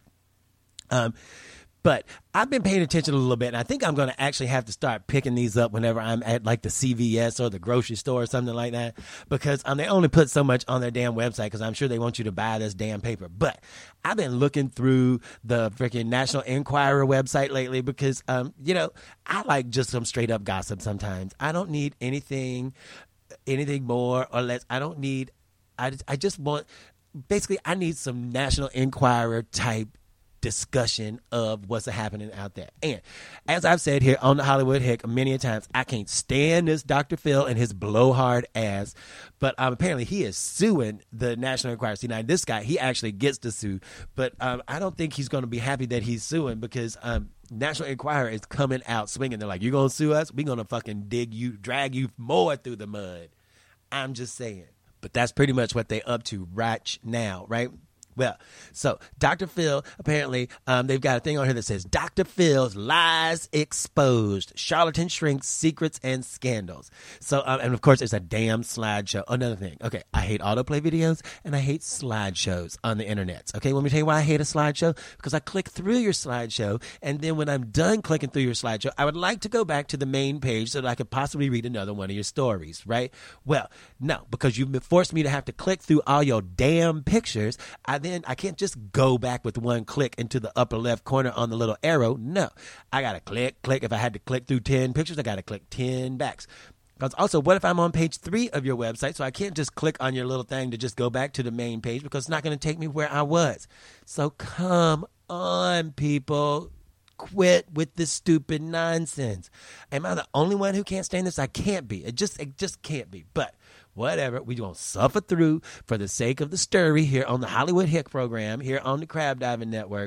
Speaker 1: Um, But I've been paying attention a little bit, and I think I'm going to actually have to start picking these up whenever I'm at, like, the C V S or the grocery store or something like that, because um, they only put so much on their damn website, because I'm sure they want you to buy this damn paper. But I've been looking through the freaking National Enquirer website lately because, um, you know, I like just some straight-up gossip sometimes. I don't need anything, anything more or less. I don't need – I I just want – basically, I need some National Enquirer type discussion of what's happening out there. And as I've said here on the Hollywood Hick many a times, I can't stand this Doctor Phil and his blowhard ass. But um, apparently he is suing the National Enquirer. See, now this guy, he actually gets to sue. But um, I don't think he's going to be happy that he's suing because um, National Enquirer is coming out swinging. They're like, you're going to sue us? We're going to fucking dig you, drag you more through the mud. I'm just saying. But that's pretty much what they up to right now, right? Well, so Doctor Phil, apparently, um, they've got a thing on here that says, Doctor Phil's lies exposed, charlatan shrinks, secrets, and scandals. So, um, and of course, it's a damn slideshow. Another thing. Okay, I hate autoplay videos, and I hate slideshows on the internet. Okay, let me tell you why I hate a slideshow. Because I click through your slideshow, and then when I'm done clicking through your slideshow, I would like to go back to the main page so that I could possibly read another one of your stories, right? Well, no, because you've forced me to have to click through all your damn pictures. I then I can't just go back with one click into the upper left corner on the little arrow. No, I got to click, click. If I had to click through ten pictures, I got to click ten backs. Because also, what if I'm on page three of your website? So I can't just click on your little thing to just go back to the main page because it's not going to take me where I was. So come on, people. Quit with this stupid nonsense. Am I the only one who can't stand this? I can't be. It just, it just can't be. But whatever, we gonna suffer through for the sake of the story here on the Hollywood Hick program here on the Crab Diving Network.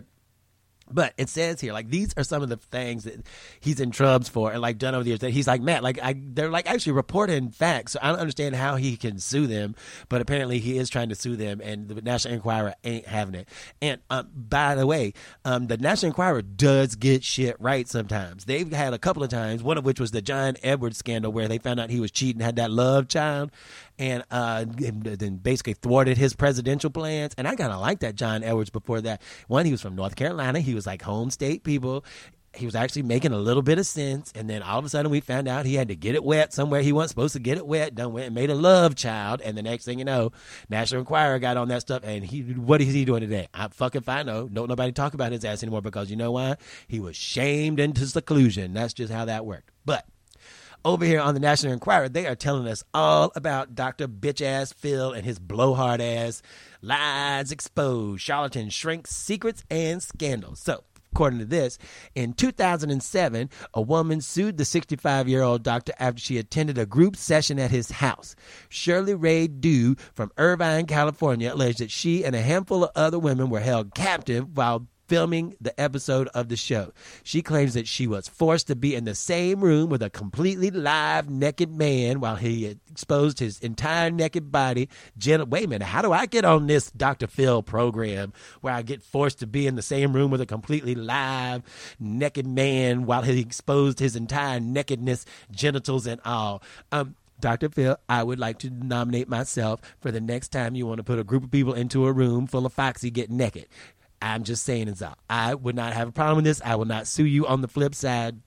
Speaker 1: But it says here, like, these are some of the things that he's in trubs for and, like, done over the years that he's like, Matt, like, I, they're, like, actually reporting facts. So I don't understand how he can sue them. But apparently he is trying to sue them, and the National Enquirer ain't having it. And um, by the way, um, the National Enquirer does get shit right sometimes. They've had a couple of times, one of which was the John Edwards scandal where they found out he was cheating, had that love child, and uh, then basically thwarted his presidential plans. And I kind of liked that John Edwards before that. One, he was from North Carolina. He was like home state people. He was actually making a little bit of sense. And then all of a sudden we found out he had to get it wet somewhere he wasn't supposed to get it wet. Done went and made a love child. And the next thing you know, National Enquirer got on that stuff. And he, what is he doing today? I fucking if I know. Don't nobody talk about his ass anymore because you know why? He was shamed into seclusion. That's just how that worked. But over here on the National Enquirer, they are telling us all about Doctor Bitch-ass Phil and his blowhard-ass lies exposed, charlatan shrinks, secrets, and scandals. So, according to this, in two thousand seven, a woman sued the sixty-five-year-old doctor after she attended a group session at his house. Shirley Ray Dew from Irvine, California, alleged that she and a handful of other women were held captive while filming the episode of the show. She claims that she was forced to be in the same room with a completely live naked man while he exposed his entire naked body. Gen- Wait a minute, how do I get on this Doctor Phil program where I get forced to be in the same room with a completely live naked man while he exposed his entire nakedness, genitals and all? Um, Doctor Phil, I would like to nominate myself for the next time you want to put a group of people into a room full of Foxy getting naked. I'm just saying it's out. I would not have a problem with this. I will not sue you on the flip side.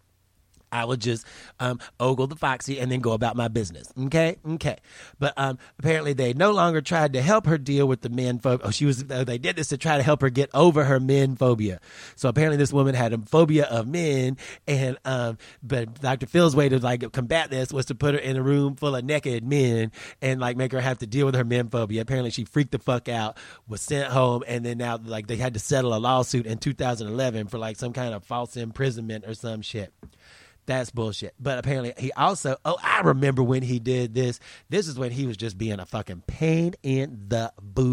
Speaker 1: I would just um, ogle the Foxy and then go about my business. Okay? Okay. But um, apparently they no longer tried to help her deal with the men phobia. Oh, she was, uh, they did this to try to help her get over her men phobia. So apparently this woman had a phobia of men. And, um, but Doctor Phil's way to like combat this was to put her in a room full of naked men and like make her have to deal with her men phobia. Apparently she freaked the fuck out, was sent home. And then now like they had to settle a lawsuit in two thousand eleven for like some kind of false imprisonment or some shit. That's bullshit. But apparently he also, oh, I remember when he did this. This is when he was just being a fucking pain in the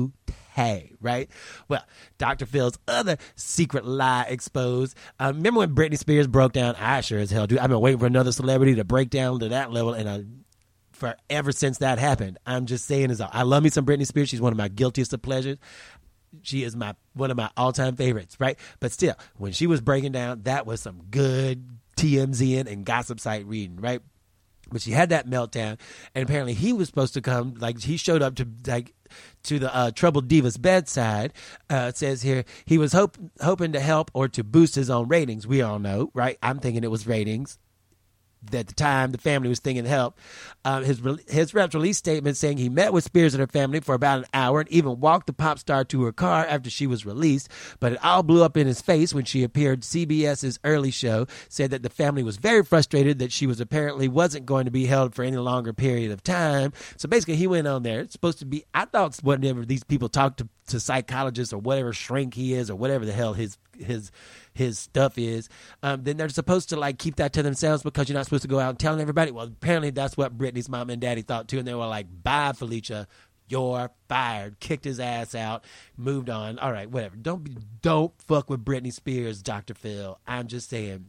Speaker 1: booty, right? Well, Doctor Phil's other secret lie exposed. Uh, remember when Britney Spears broke down? I sure as hell do. I've been waiting for another celebrity to break down to that level, and I, forever since that happened. I'm just saying is I love me some Britney Spears. She's one of my guiltiest of pleasures. She is my one of my all-time favorites, right? But still, when she was breaking down, that was some good T M Z and gossip site reading, right? But she had that meltdown, and apparently he was supposed to come, like he showed up to like to the uh, troubled diva's bedside. Uh, it says here he was hope, hoping to help or to boost his own ratings. We all know, right? I'm thinking it was ratings. At the time, the family was thinking help. Um, his his reps released statements saying he met with Spears and her family for about an hour and even walked the pop star to her car after she was released. But it all blew up in his face when she appeared. CBS's Early Show said that the family was very frustrated that she was apparently wasn't going to be held for any longer period of time. So basically, he went on there. It's supposed to be, I thought whenever these people talk to, to psychologists or whatever shrink he is or whatever the hell his his his stuff is, um, then they're supposed to like keep that to themselves because you're not supposed to go out and telling everybody. Well, apparently that's what Brittany's mom and daddy thought too, and they were like, "Bye, Felicia, you're fired." Kicked his ass out, moved on. All right, whatever. Don't be, don't fuck with Britney Spears, Doctor Phil. I'm just saying.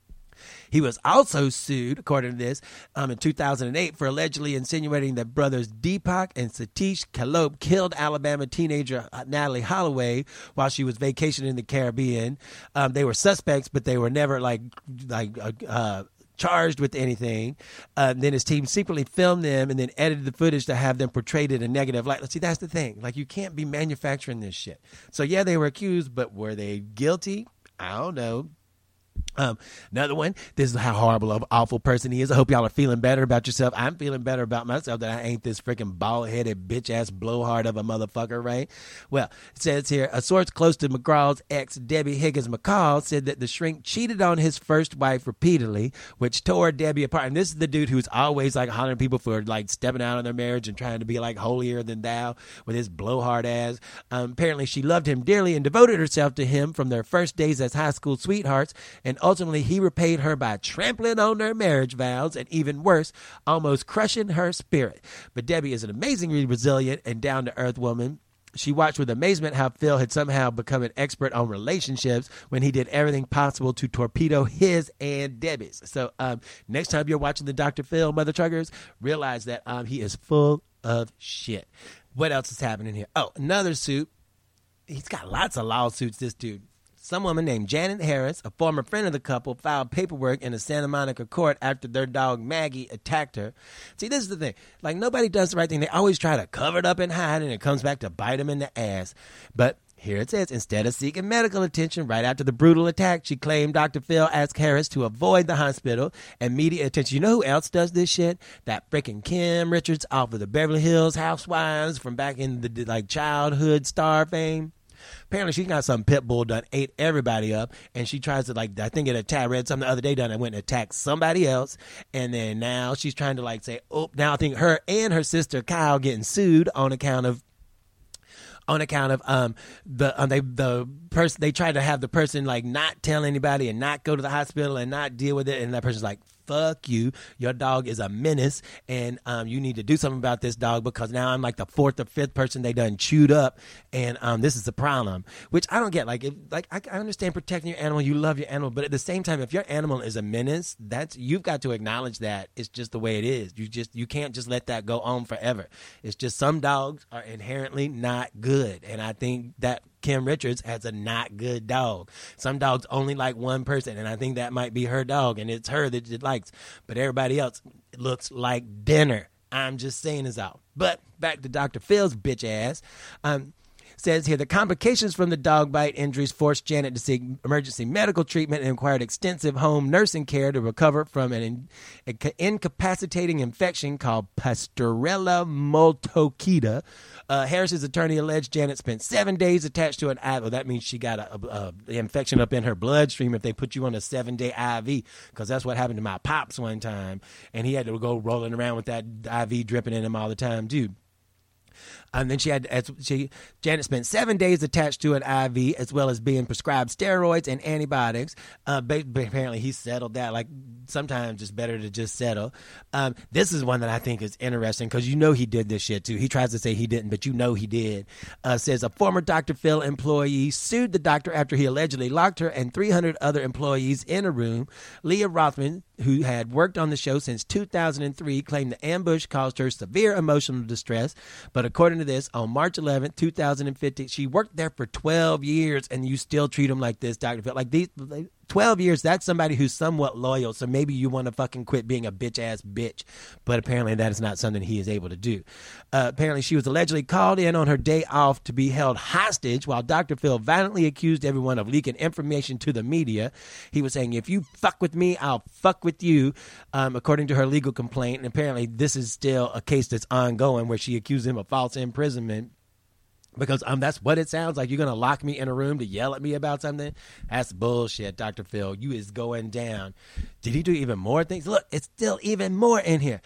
Speaker 1: He was also sued, according to this, um, in two thousand eight for allegedly insinuating that brothers Deepak and Satish Kalop killed Alabama teenager Natalie Holloway while she was vacationing in the Caribbean. Um, they were suspects, but they were never like like uh, uh, charged with anything. Uh, then his team secretly filmed them and then edited the footage to have them portrayed in a negative light. Let's see, that's the thing. Like, you can't be manufacturing this shit. So yeah, they were accused, but were they guilty? I don't know. Um, another one, this is how horrible of awful person he is. I hope y'all are feeling better about yourself. I'm feeling better about myself that I ain't this freaking bald-headed bitch-ass blowhard of a motherfucker, right? Well, it says here, a source close to McGraw's ex, Debbie Higgins McCall, said that the shrink cheated on his first wife repeatedly, which tore Debbie apart. And this is the dude who's always like hollering people for like stepping out on their marriage and trying to be like holier than thou with his blowhard ass. Um, apparently she loved him dearly and devoted herself to him from their first days as high school sweethearts, and ultimately, he repaid her by trampling on their marriage vows and, even worse, almost crushing her spirit. But Debbie is an amazingly resilient and down-to-earth woman. She watched with amazement how Phil had somehow become an expert on relationships when he did everything possible to torpedo his and Debbie's. So um, next time you're watching the Doctor Phil, Mother Truckers, realize that um, he is full of shit. What else is happening here? Oh, another suit. He's got lots of lawsuits, this dude. Some woman named Janet Harris, a former friend of the couple, filed paperwork in a Santa Monica court after their dog Maggie attacked her. See, this is the thing. Like, nobody does the right thing. They always try to cover it up and hide, and it comes back to bite them in the ass. But here it says, instead of seeking medical attention right after the brutal attack, she claimed Doctor Phil asked Harris to avoid the hospital and media attention. You know who else does this shit? That freaking Kim Richards off of the Beverly Hills Housewives from back in the like childhood star fame. Apparently she got some pit bull done, ate everybody up, and she tries to, like, I think it attacked, read something the other day done, and went and attacked somebody else, and then now she's trying to, like, say, oh, now I think her and her sister Kyle getting sued on account of, on account of um the um, they the person they tried to have the person like not tell anybody and not go to the hospital and not deal with it, and that person's like, fuck you, your dog is a menace, and um you need to do something about this dog because now I'm like the fourth or fifth person they done chewed up, and um this is a problem. Which I don't get. Like, if, like I, I understand protecting your animal, you love your animal, but at the same time, if your animal is a menace, that's you've got to acknowledge that it's just the way it is. You just you can't just let that go on forever. It's just some dogs are inherently not good, and I think that Kim Richards has a not good dog. Some dogs only like one person, and I think that might be her dog, and it's her that it likes. But everybody else looks like dinner. I'm just saying this out. But back to Doctor Phil's bitch ass. Um, says here, the complications from the dog bite injuries forced Janet to seek emergency medical treatment and required extensive home nursing care to recover from an in, a, incapacitating infection called Pasteurella multocida. Uh, Harris's attorney alleged Janet spent seven days attached to an I V. Well, that means she got a, a, a infection up in her bloodstream if they put you on a seven-day I V, because that's what happened to my pops one time, and he had to go rolling around with that I V dripping in him all the time, dude. And then she had, as she, Janet spent seven days attached to an I V, as well as being prescribed steroids and antibiotics. Uh, but, but apparently he settled that. Like, sometimes it's better to just settle. Um, this is one that I think is interesting because you know he did this shit too. He tries to say he didn't, but you know he did. Uh, says a former Doctor Phil employee sued the doctor after he allegedly locked her and three hundred other employees in a room. Leah Rothman, who had worked on the show since two thousand three, claimed the ambush caused her severe emotional distress. But according to this, on March eleventh, two thousand fifteen, she worked there for twelve years, and you still treat them like this, Doctor Phil. Like, these twelve years, that's somebody who's somewhat loyal, so maybe you want to fucking quit being a bitch-ass bitch. But apparently that is not something he is able to do. Uh, apparently she was allegedly called in on her day off to be held hostage while Doctor Phil violently accused everyone of leaking information to the media. He was saying, if you fuck with me, I'll fuck with you, um, according to her legal complaint. And apparently this is still a case that's ongoing where she accused him of false imprisonment. Because um, that's what it sounds like. You're going to lock me in a room to yell at me about something? That's bullshit, Doctor Phil. You is going down. Did he do even more things? Look, it's still even more in here.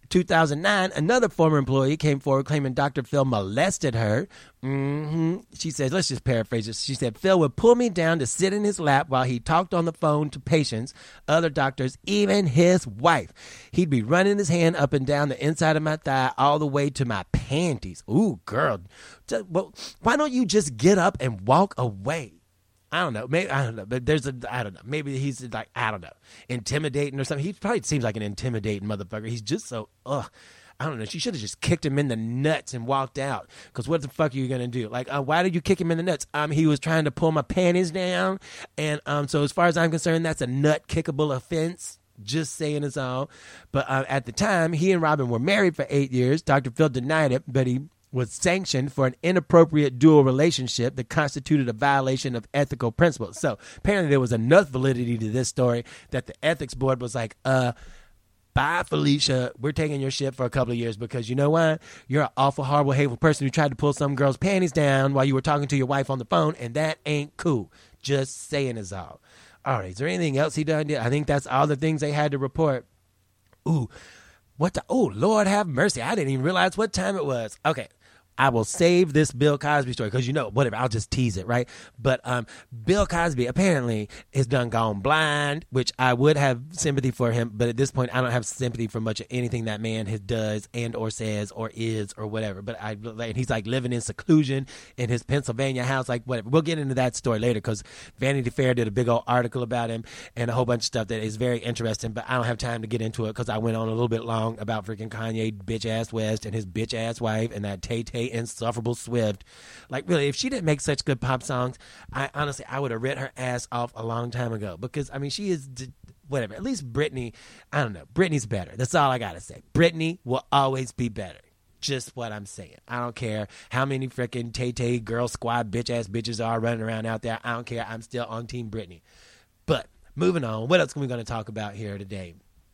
Speaker 1: two thousand nine, another former employee came forward claiming Doctor Phil molested her. Mm-hmm. She says, let's just paraphrase this. She said, Phil would pull me down to sit in his lap while he talked on the phone to patients, other doctors, even his wife. He'd be running his hand up and down the inside of my thigh all the way to my panties. Ooh, girl. Well, why don't you just get up and walk away? I don't know. Maybe I don't know. But there's a I don't know. Maybe he's like I don't know, intimidating or something. He probably seems like an intimidating motherfucker. He's just so ugh. I don't know. She should have just kicked him in the nuts and walked out. Because what the fuck are you going to do? Like, uh, why did you kick him in the nuts? Um, he was trying to pull my panties down. And um, so as far as I'm concerned, that's a nut kickable offense. Just saying it's all. But uh, at the time, he and Robin were married for eight years. Doctor Phil denied it, but he was sanctioned for an inappropriate dual relationship that constituted a violation of ethical principles. So apparently there was enough validity to this story that the ethics board was like, uh, bye, Felicia. We're taking your shit for a couple of years because you know what? You're an awful, horrible, hateful person who tried to pull some girl's panties down while you were talking to your wife on the phone, and that ain't cool. Just saying is all. All right, is there anything else he done? I think that's all the things they had to report. Ooh, what the? Oh, Lord have mercy. I didn't even realize what time it was. Okay. I will save this Bill Cosby story because, you know, whatever, I'll just tease it, right? But um, Bill Cosby apparently has done gone blind, which I would have sympathy for him. But at this point, I don't have sympathy for much of anything that man has does and or says or is or whatever. But I, like, he's like living in seclusion in his Pennsylvania house, like whatever. We'll get into that story later because Vanity Fair did a big old article about him and a whole bunch of stuff that is very interesting. But I don't have time to get into it because I went on a little bit long about freaking Kanye bitch ass West and his bitch ass wife and that Tay Tay insufferable Swift. Like, really, if she didn't make such good pop songs, I honestly I would have read her ass off a long time ago because I mean she is whatever. At least Britney, I don't know, Britney's better. That's all I gotta say. Britney will always be better. Just what I'm saying. I don't care how many freaking Tay Tay girl squad bitch ass bitches are running around out there. I don't care. I'm still on Team Britney. But moving on, what else are we going to talk about here today?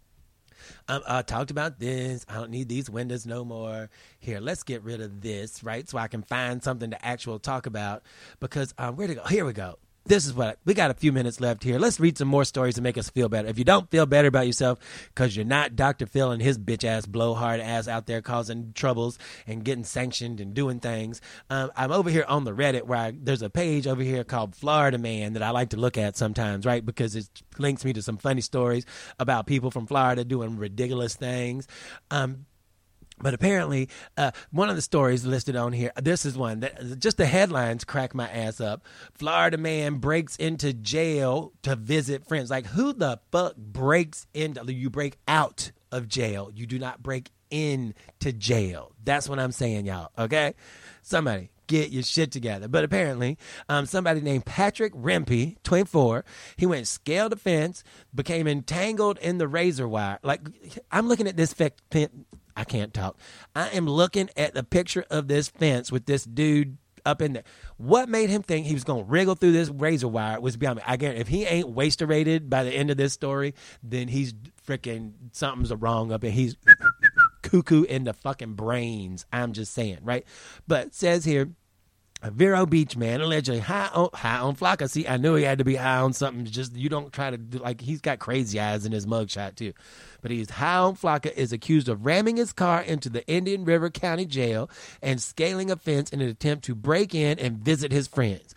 Speaker 1: Um, I talked about this. I don't need these windows no more. Here, let's get rid of this, right? So I can find something to actually talk about. Because um, where to go? Here we go. This is what we got a few minutes left here. Let's read some more stories to make us feel better. If you don't feel better about yourself because you're not Doctor Phil and his bitch ass blowhard ass out there causing troubles and getting sanctioned and doing things, um, I'm over here on the Reddit where I, there's a page over here called Florida Man that I like to look at sometimes, right? Because it links me to some funny stories about people from Florida doing ridiculous things. Um, But apparently, uh, one of the stories listed on here, this is one that just the headlines crack my ass up. Florida man breaks into jail to visit friends. Like, who the fuck breaks into, you break out of jail. You do not break into jail. That's what I'm saying, y'all. Okay? Somebody get your shit together. But apparently, um, somebody named Patrick Rempe, twenty-four, he went scaled a fence, became entangled in the razor wire. Like, I'm looking at this fence. I can't talk. I am looking at the picture of this fence with this dude up in there. What made him think he was going to wriggle through this razor wire was beyond me. I guarantee if he ain't waist-rated by the end of this story, then he's freaking, something's wrong up there. He's cuckoo in the fucking brains. I'm just saying, right? But it says here, a Vero Beach man allegedly high on, high on Flocka. See, I knew he had to be high on something. Just, you don't try to do, like, he's got crazy eyes in his mugshot, too. But he's high on Flocka, is accused of ramming his car into the Indian River County Jail and scaling a fence in an attempt to break in and visit his friends.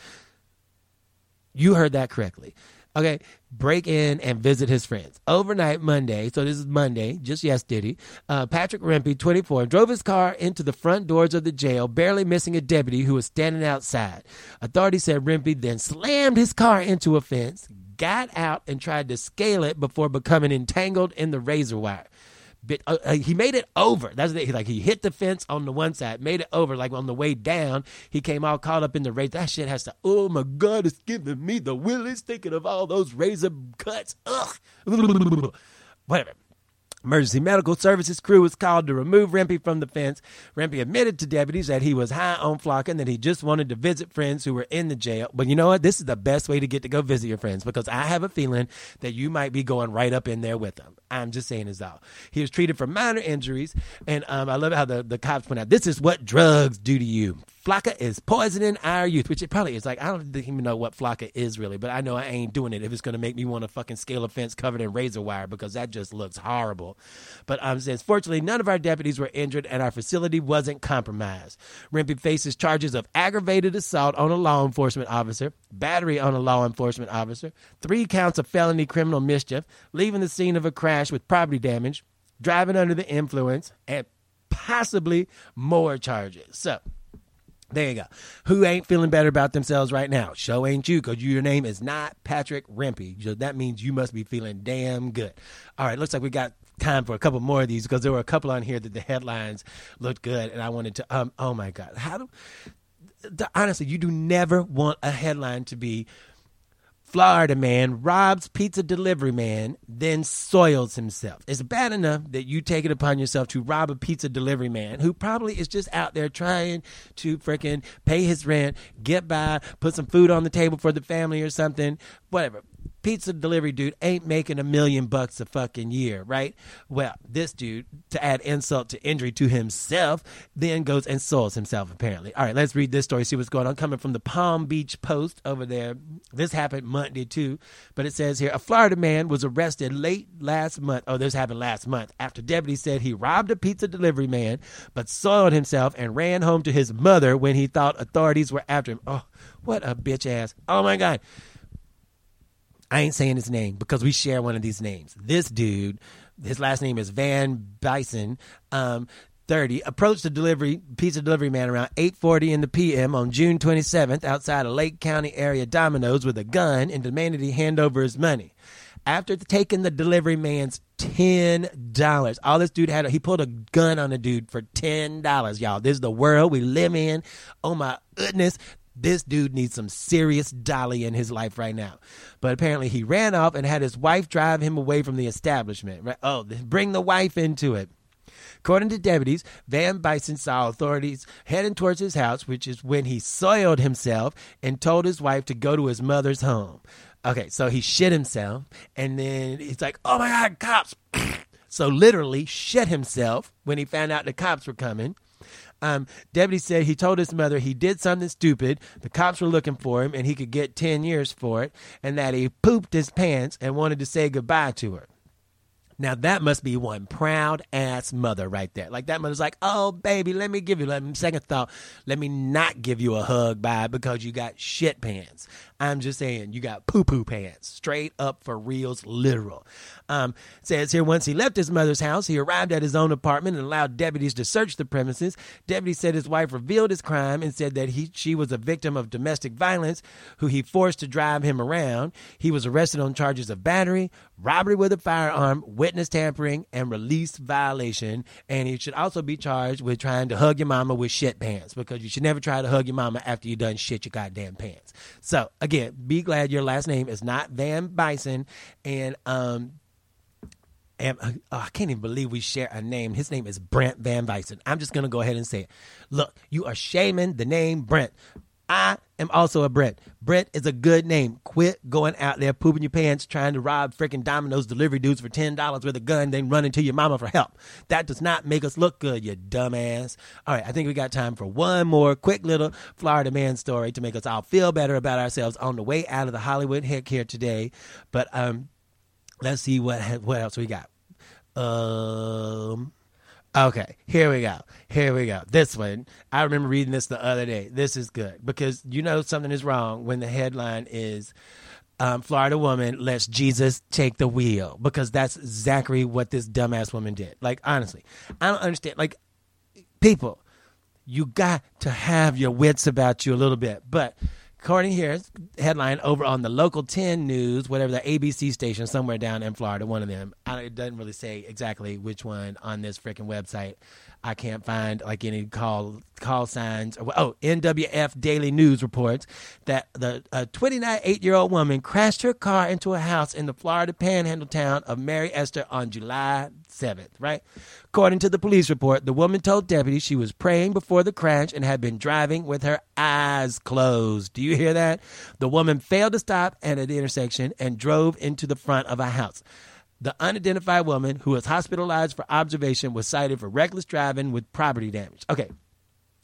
Speaker 1: You heard that correctly. Okay, break in and visit his friends. Overnight Monday, so this is Monday, just yesterday, uh, Patrick Rempe, twenty-four, drove his car into the front doors of the jail, barely missing a deputy who was standing outside. Authorities said Rempe then slammed his car into a fence, got out, and tried to scale it before becoming entangled in the razor wire. But, uh, uh, he made it over. That's the, like he hit the fence on the one side, made it over. Like on the way down, he came all caught up in the razor. That shit has to. Oh my God, it's giving me the willies thinking of all those razor cuts. Ugh, whatever. Emergency medical services crew was called to remove Rempe from the fence. Rempe admitted to deputies that he was high on Flocka and that he just wanted to visit friends who were in the jail. But you know what? This is the best way to get to go visit your friends because I have a feeling that you might be going right up in there with them. I'm just saying as all. He was treated for minor injuries. And um, I love how the, the cops point out, this is what drugs do to you. Flocka is poisoning our youth, which it probably is. Like, I don't even know what Flocka is really, but I know I ain't doing it if it's going to make me want to fucking scale a fence covered in razor wire, because that just looks horrible. But um, says, fortunately, none of our deputies were injured and our facility wasn't compromised. Rempe faces charges of aggravated assault on a law enforcement officer, battery on a law enforcement officer, three counts of felony criminal mischief, leaving the scene of a crash with property damage, driving under the influence, and possibly more charges. So, there you go. Who ain't feeling better about themselves right now? Show ain't you, because your name is not Patrick Rempe. So that means you must be feeling damn good. All right, looks like we got time for a couple more of these, because there were a couple on here that the headlines looked good, and I wanted to, um, oh my God. How do, the, honestly, you do never want a headline to be Florida man robs pizza delivery man, then soils himself. It's bad enough that you take it upon yourself to rob a pizza delivery man who probably is just out there trying to freaking pay his rent, get by, put some food on the table for the family or something, whatever. Pizza delivery dude ain't making a million bucks a fucking year, right? Well, this dude, to add insult to injury to himself, then goes and soils himself, apparently. All right, let's read this story, see what's going on. Coming from the Palm Beach Post over there. This happened Monday, too. But it says here, a Florida man was arrested late last month. Oh, this happened last month. After deputies said he robbed a pizza delivery man, but soiled himself and ran home to his mother when he thought authorities were after him. Oh, what a bitch ass. Oh, my God. I ain't saying his name because we share one of these names. This dude, his last name is Van Bison, um, thirty, approached the delivery pizza delivery man around eight forty in the p m on June twenty-seventh outside a Lake County area Domino's with a gun and demanded he hand over his money. After taking the delivery man's ten dollars, all this dude had, he pulled a gun on a dude for ten dollars, y'all. This is the world we live in. Oh, my goodness. This dude needs some serious dolly in his life right now. But apparently he ran off and had his wife drive him away from the establishment. Right? Oh, bring the wife into it. According to deputies, Van Bison saw authorities heading towards his house, which is when he soiled himself and told his wife to go to his mother's home. Okay, so he shit himself, and then he's like, oh my God, cops. So literally shit himself when he found out the cops were coming. Um, deputy said he told his mother he did something stupid, the cops were looking for him, and he could get ten years for it, and that he pooped his pants and wanted to say goodbye to her. Now, that must be one proud-ass mother right there. Like, that mother's like, oh, baby, let me give you, let me, second thought, let me not give you a hug, bye, because you got shit pants. I'm just saying, you got poo-poo pants. Straight up for reals, literal. Um, says here, once he left his mother's house, he arrived at his own apartment and allowed deputies to search the premises. Deputies said his wife revealed his crime and said that he she was a victim of domestic violence, who he forced to drive him around. He was arrested on charges of battery, robbery with a firearm, witness tampering, and release violation. And he should also be charged with trying to hug your mama with shit pants, because you should never try to hug your mama after you done shit your goddamn pants. So, again, be glad your last name is not Van Bison. And, um, and uh, oh, I can't even believe we share a name. His name is Brent Van Bison. I'm just going to go ahead and say it. Look, you are shaming the name Brent. I am also a Brent. Brent is a good name. Quit going out there pooping your pants trying to rob freaking Domino's delivery dudes for ten dollars with a gun, then running to your mama for help. That does not make us look good, you dumbass. All right, I think we got time for one more quick little Florida man story to make us all feel better about ourselves on the way out of the Hollywood Hick here today. But um, let's see what what else we got. Um... Okay, here we go. Here we go. This one, I remember reading this the other day. This is good because you know something is wrong when the headline is um, Florida woman lets Jesus take the wheel, because that's exactly what this dumbass woman did. Like, honestly, I don't understand. Like, people, you got to have your wits about you a little bit. But according here, headline over on the local ten news, whatever, the A B C station somewhere down in Florida, one of them. I, it doesn't really say exactly which one on this freaking website. I can't find like any call call signs. Or, oh, N W F Daily News reports that the a twenty-nine-year-old woman crashed her car into a house in the Florida panhandle town of Mary Esther on July seventh, right? According to the police report, the woman told deputies she was praying before the crash and had been driving with her eyes closed. Do you hear that? The woman failed to stop at the intersection and drove into the front of a house. The unidentified woman, who was hospitalized for observation, was cited for reckless driving with property damage. Okay,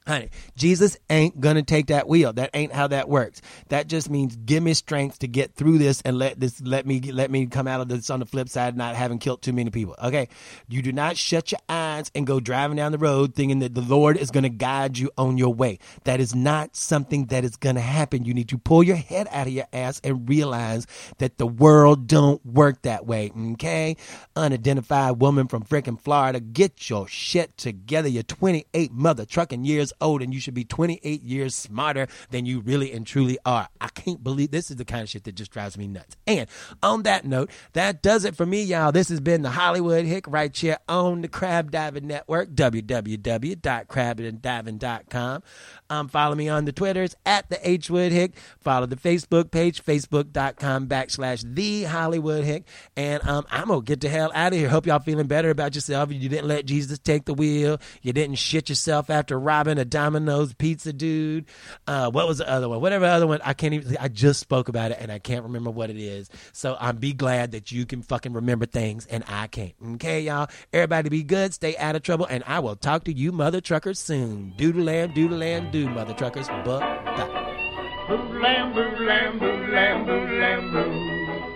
Speaker 1: Honey, Jesus ain't going to take that wheel. That ain't how that works. That just means give me strength to get through this and let this, let me, let me come out of this on the flip side, not having killed too many people. Okay. You do not shut your eyes and go driving down the road thinking that the Lord is going to guide you on your way. That is not something that is going to happen. You need to pull your head out of your ass and realize that the world don't work that way. Okay. Unidentified woman from freaking Florida, get your shit together. You're twenty-eight mother trucking years old, and you should be twenty-eight years smarter than you really and truly are. I can't believe this is the kind of shit that just drives me nuts. And on that note, that does it for me, y'all. This has been the Hollywood Hick right here on the Crab Diving Network, w w w dot crab and diving dot com. Um, follow me on the Twitters at the H Wood Hick. Follow the Facebook page, facebook.com backslash the Hollywood Hick. And um, I'm going to get the hell out of here. Hope y'all feeling better about yourself. You didn't let Jesus take the wheel. You didn't shit yourself after robbing a Domino's pizza dude. Uh, what was the other one? Whatever other one. I can't even, I just spoke about it and I can't remember what it is. So I'm be glad that you can fucking remember things and I can't. Okay, y'all? Everybody be good. Stay out of trouble. And I will talk to you mother truckers soon. Doodle lamb, doodle lamb, do mother truckers. Bye.
Speaker 2: Boo lamb, boo lamb, boo lamb, boo lamb, boo.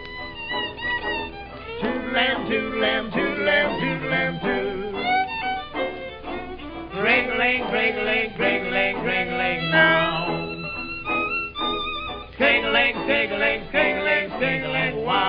Speaker 2: Toot lamb, toot lamb, toot lamb, toot lamb, toot. Gring-a-ling, gring-a-ling, gring-a-ling, gring-a-ling now. Sking-a-ling, sking-a-ling, sking-a-ling, sking-a-ling, wow.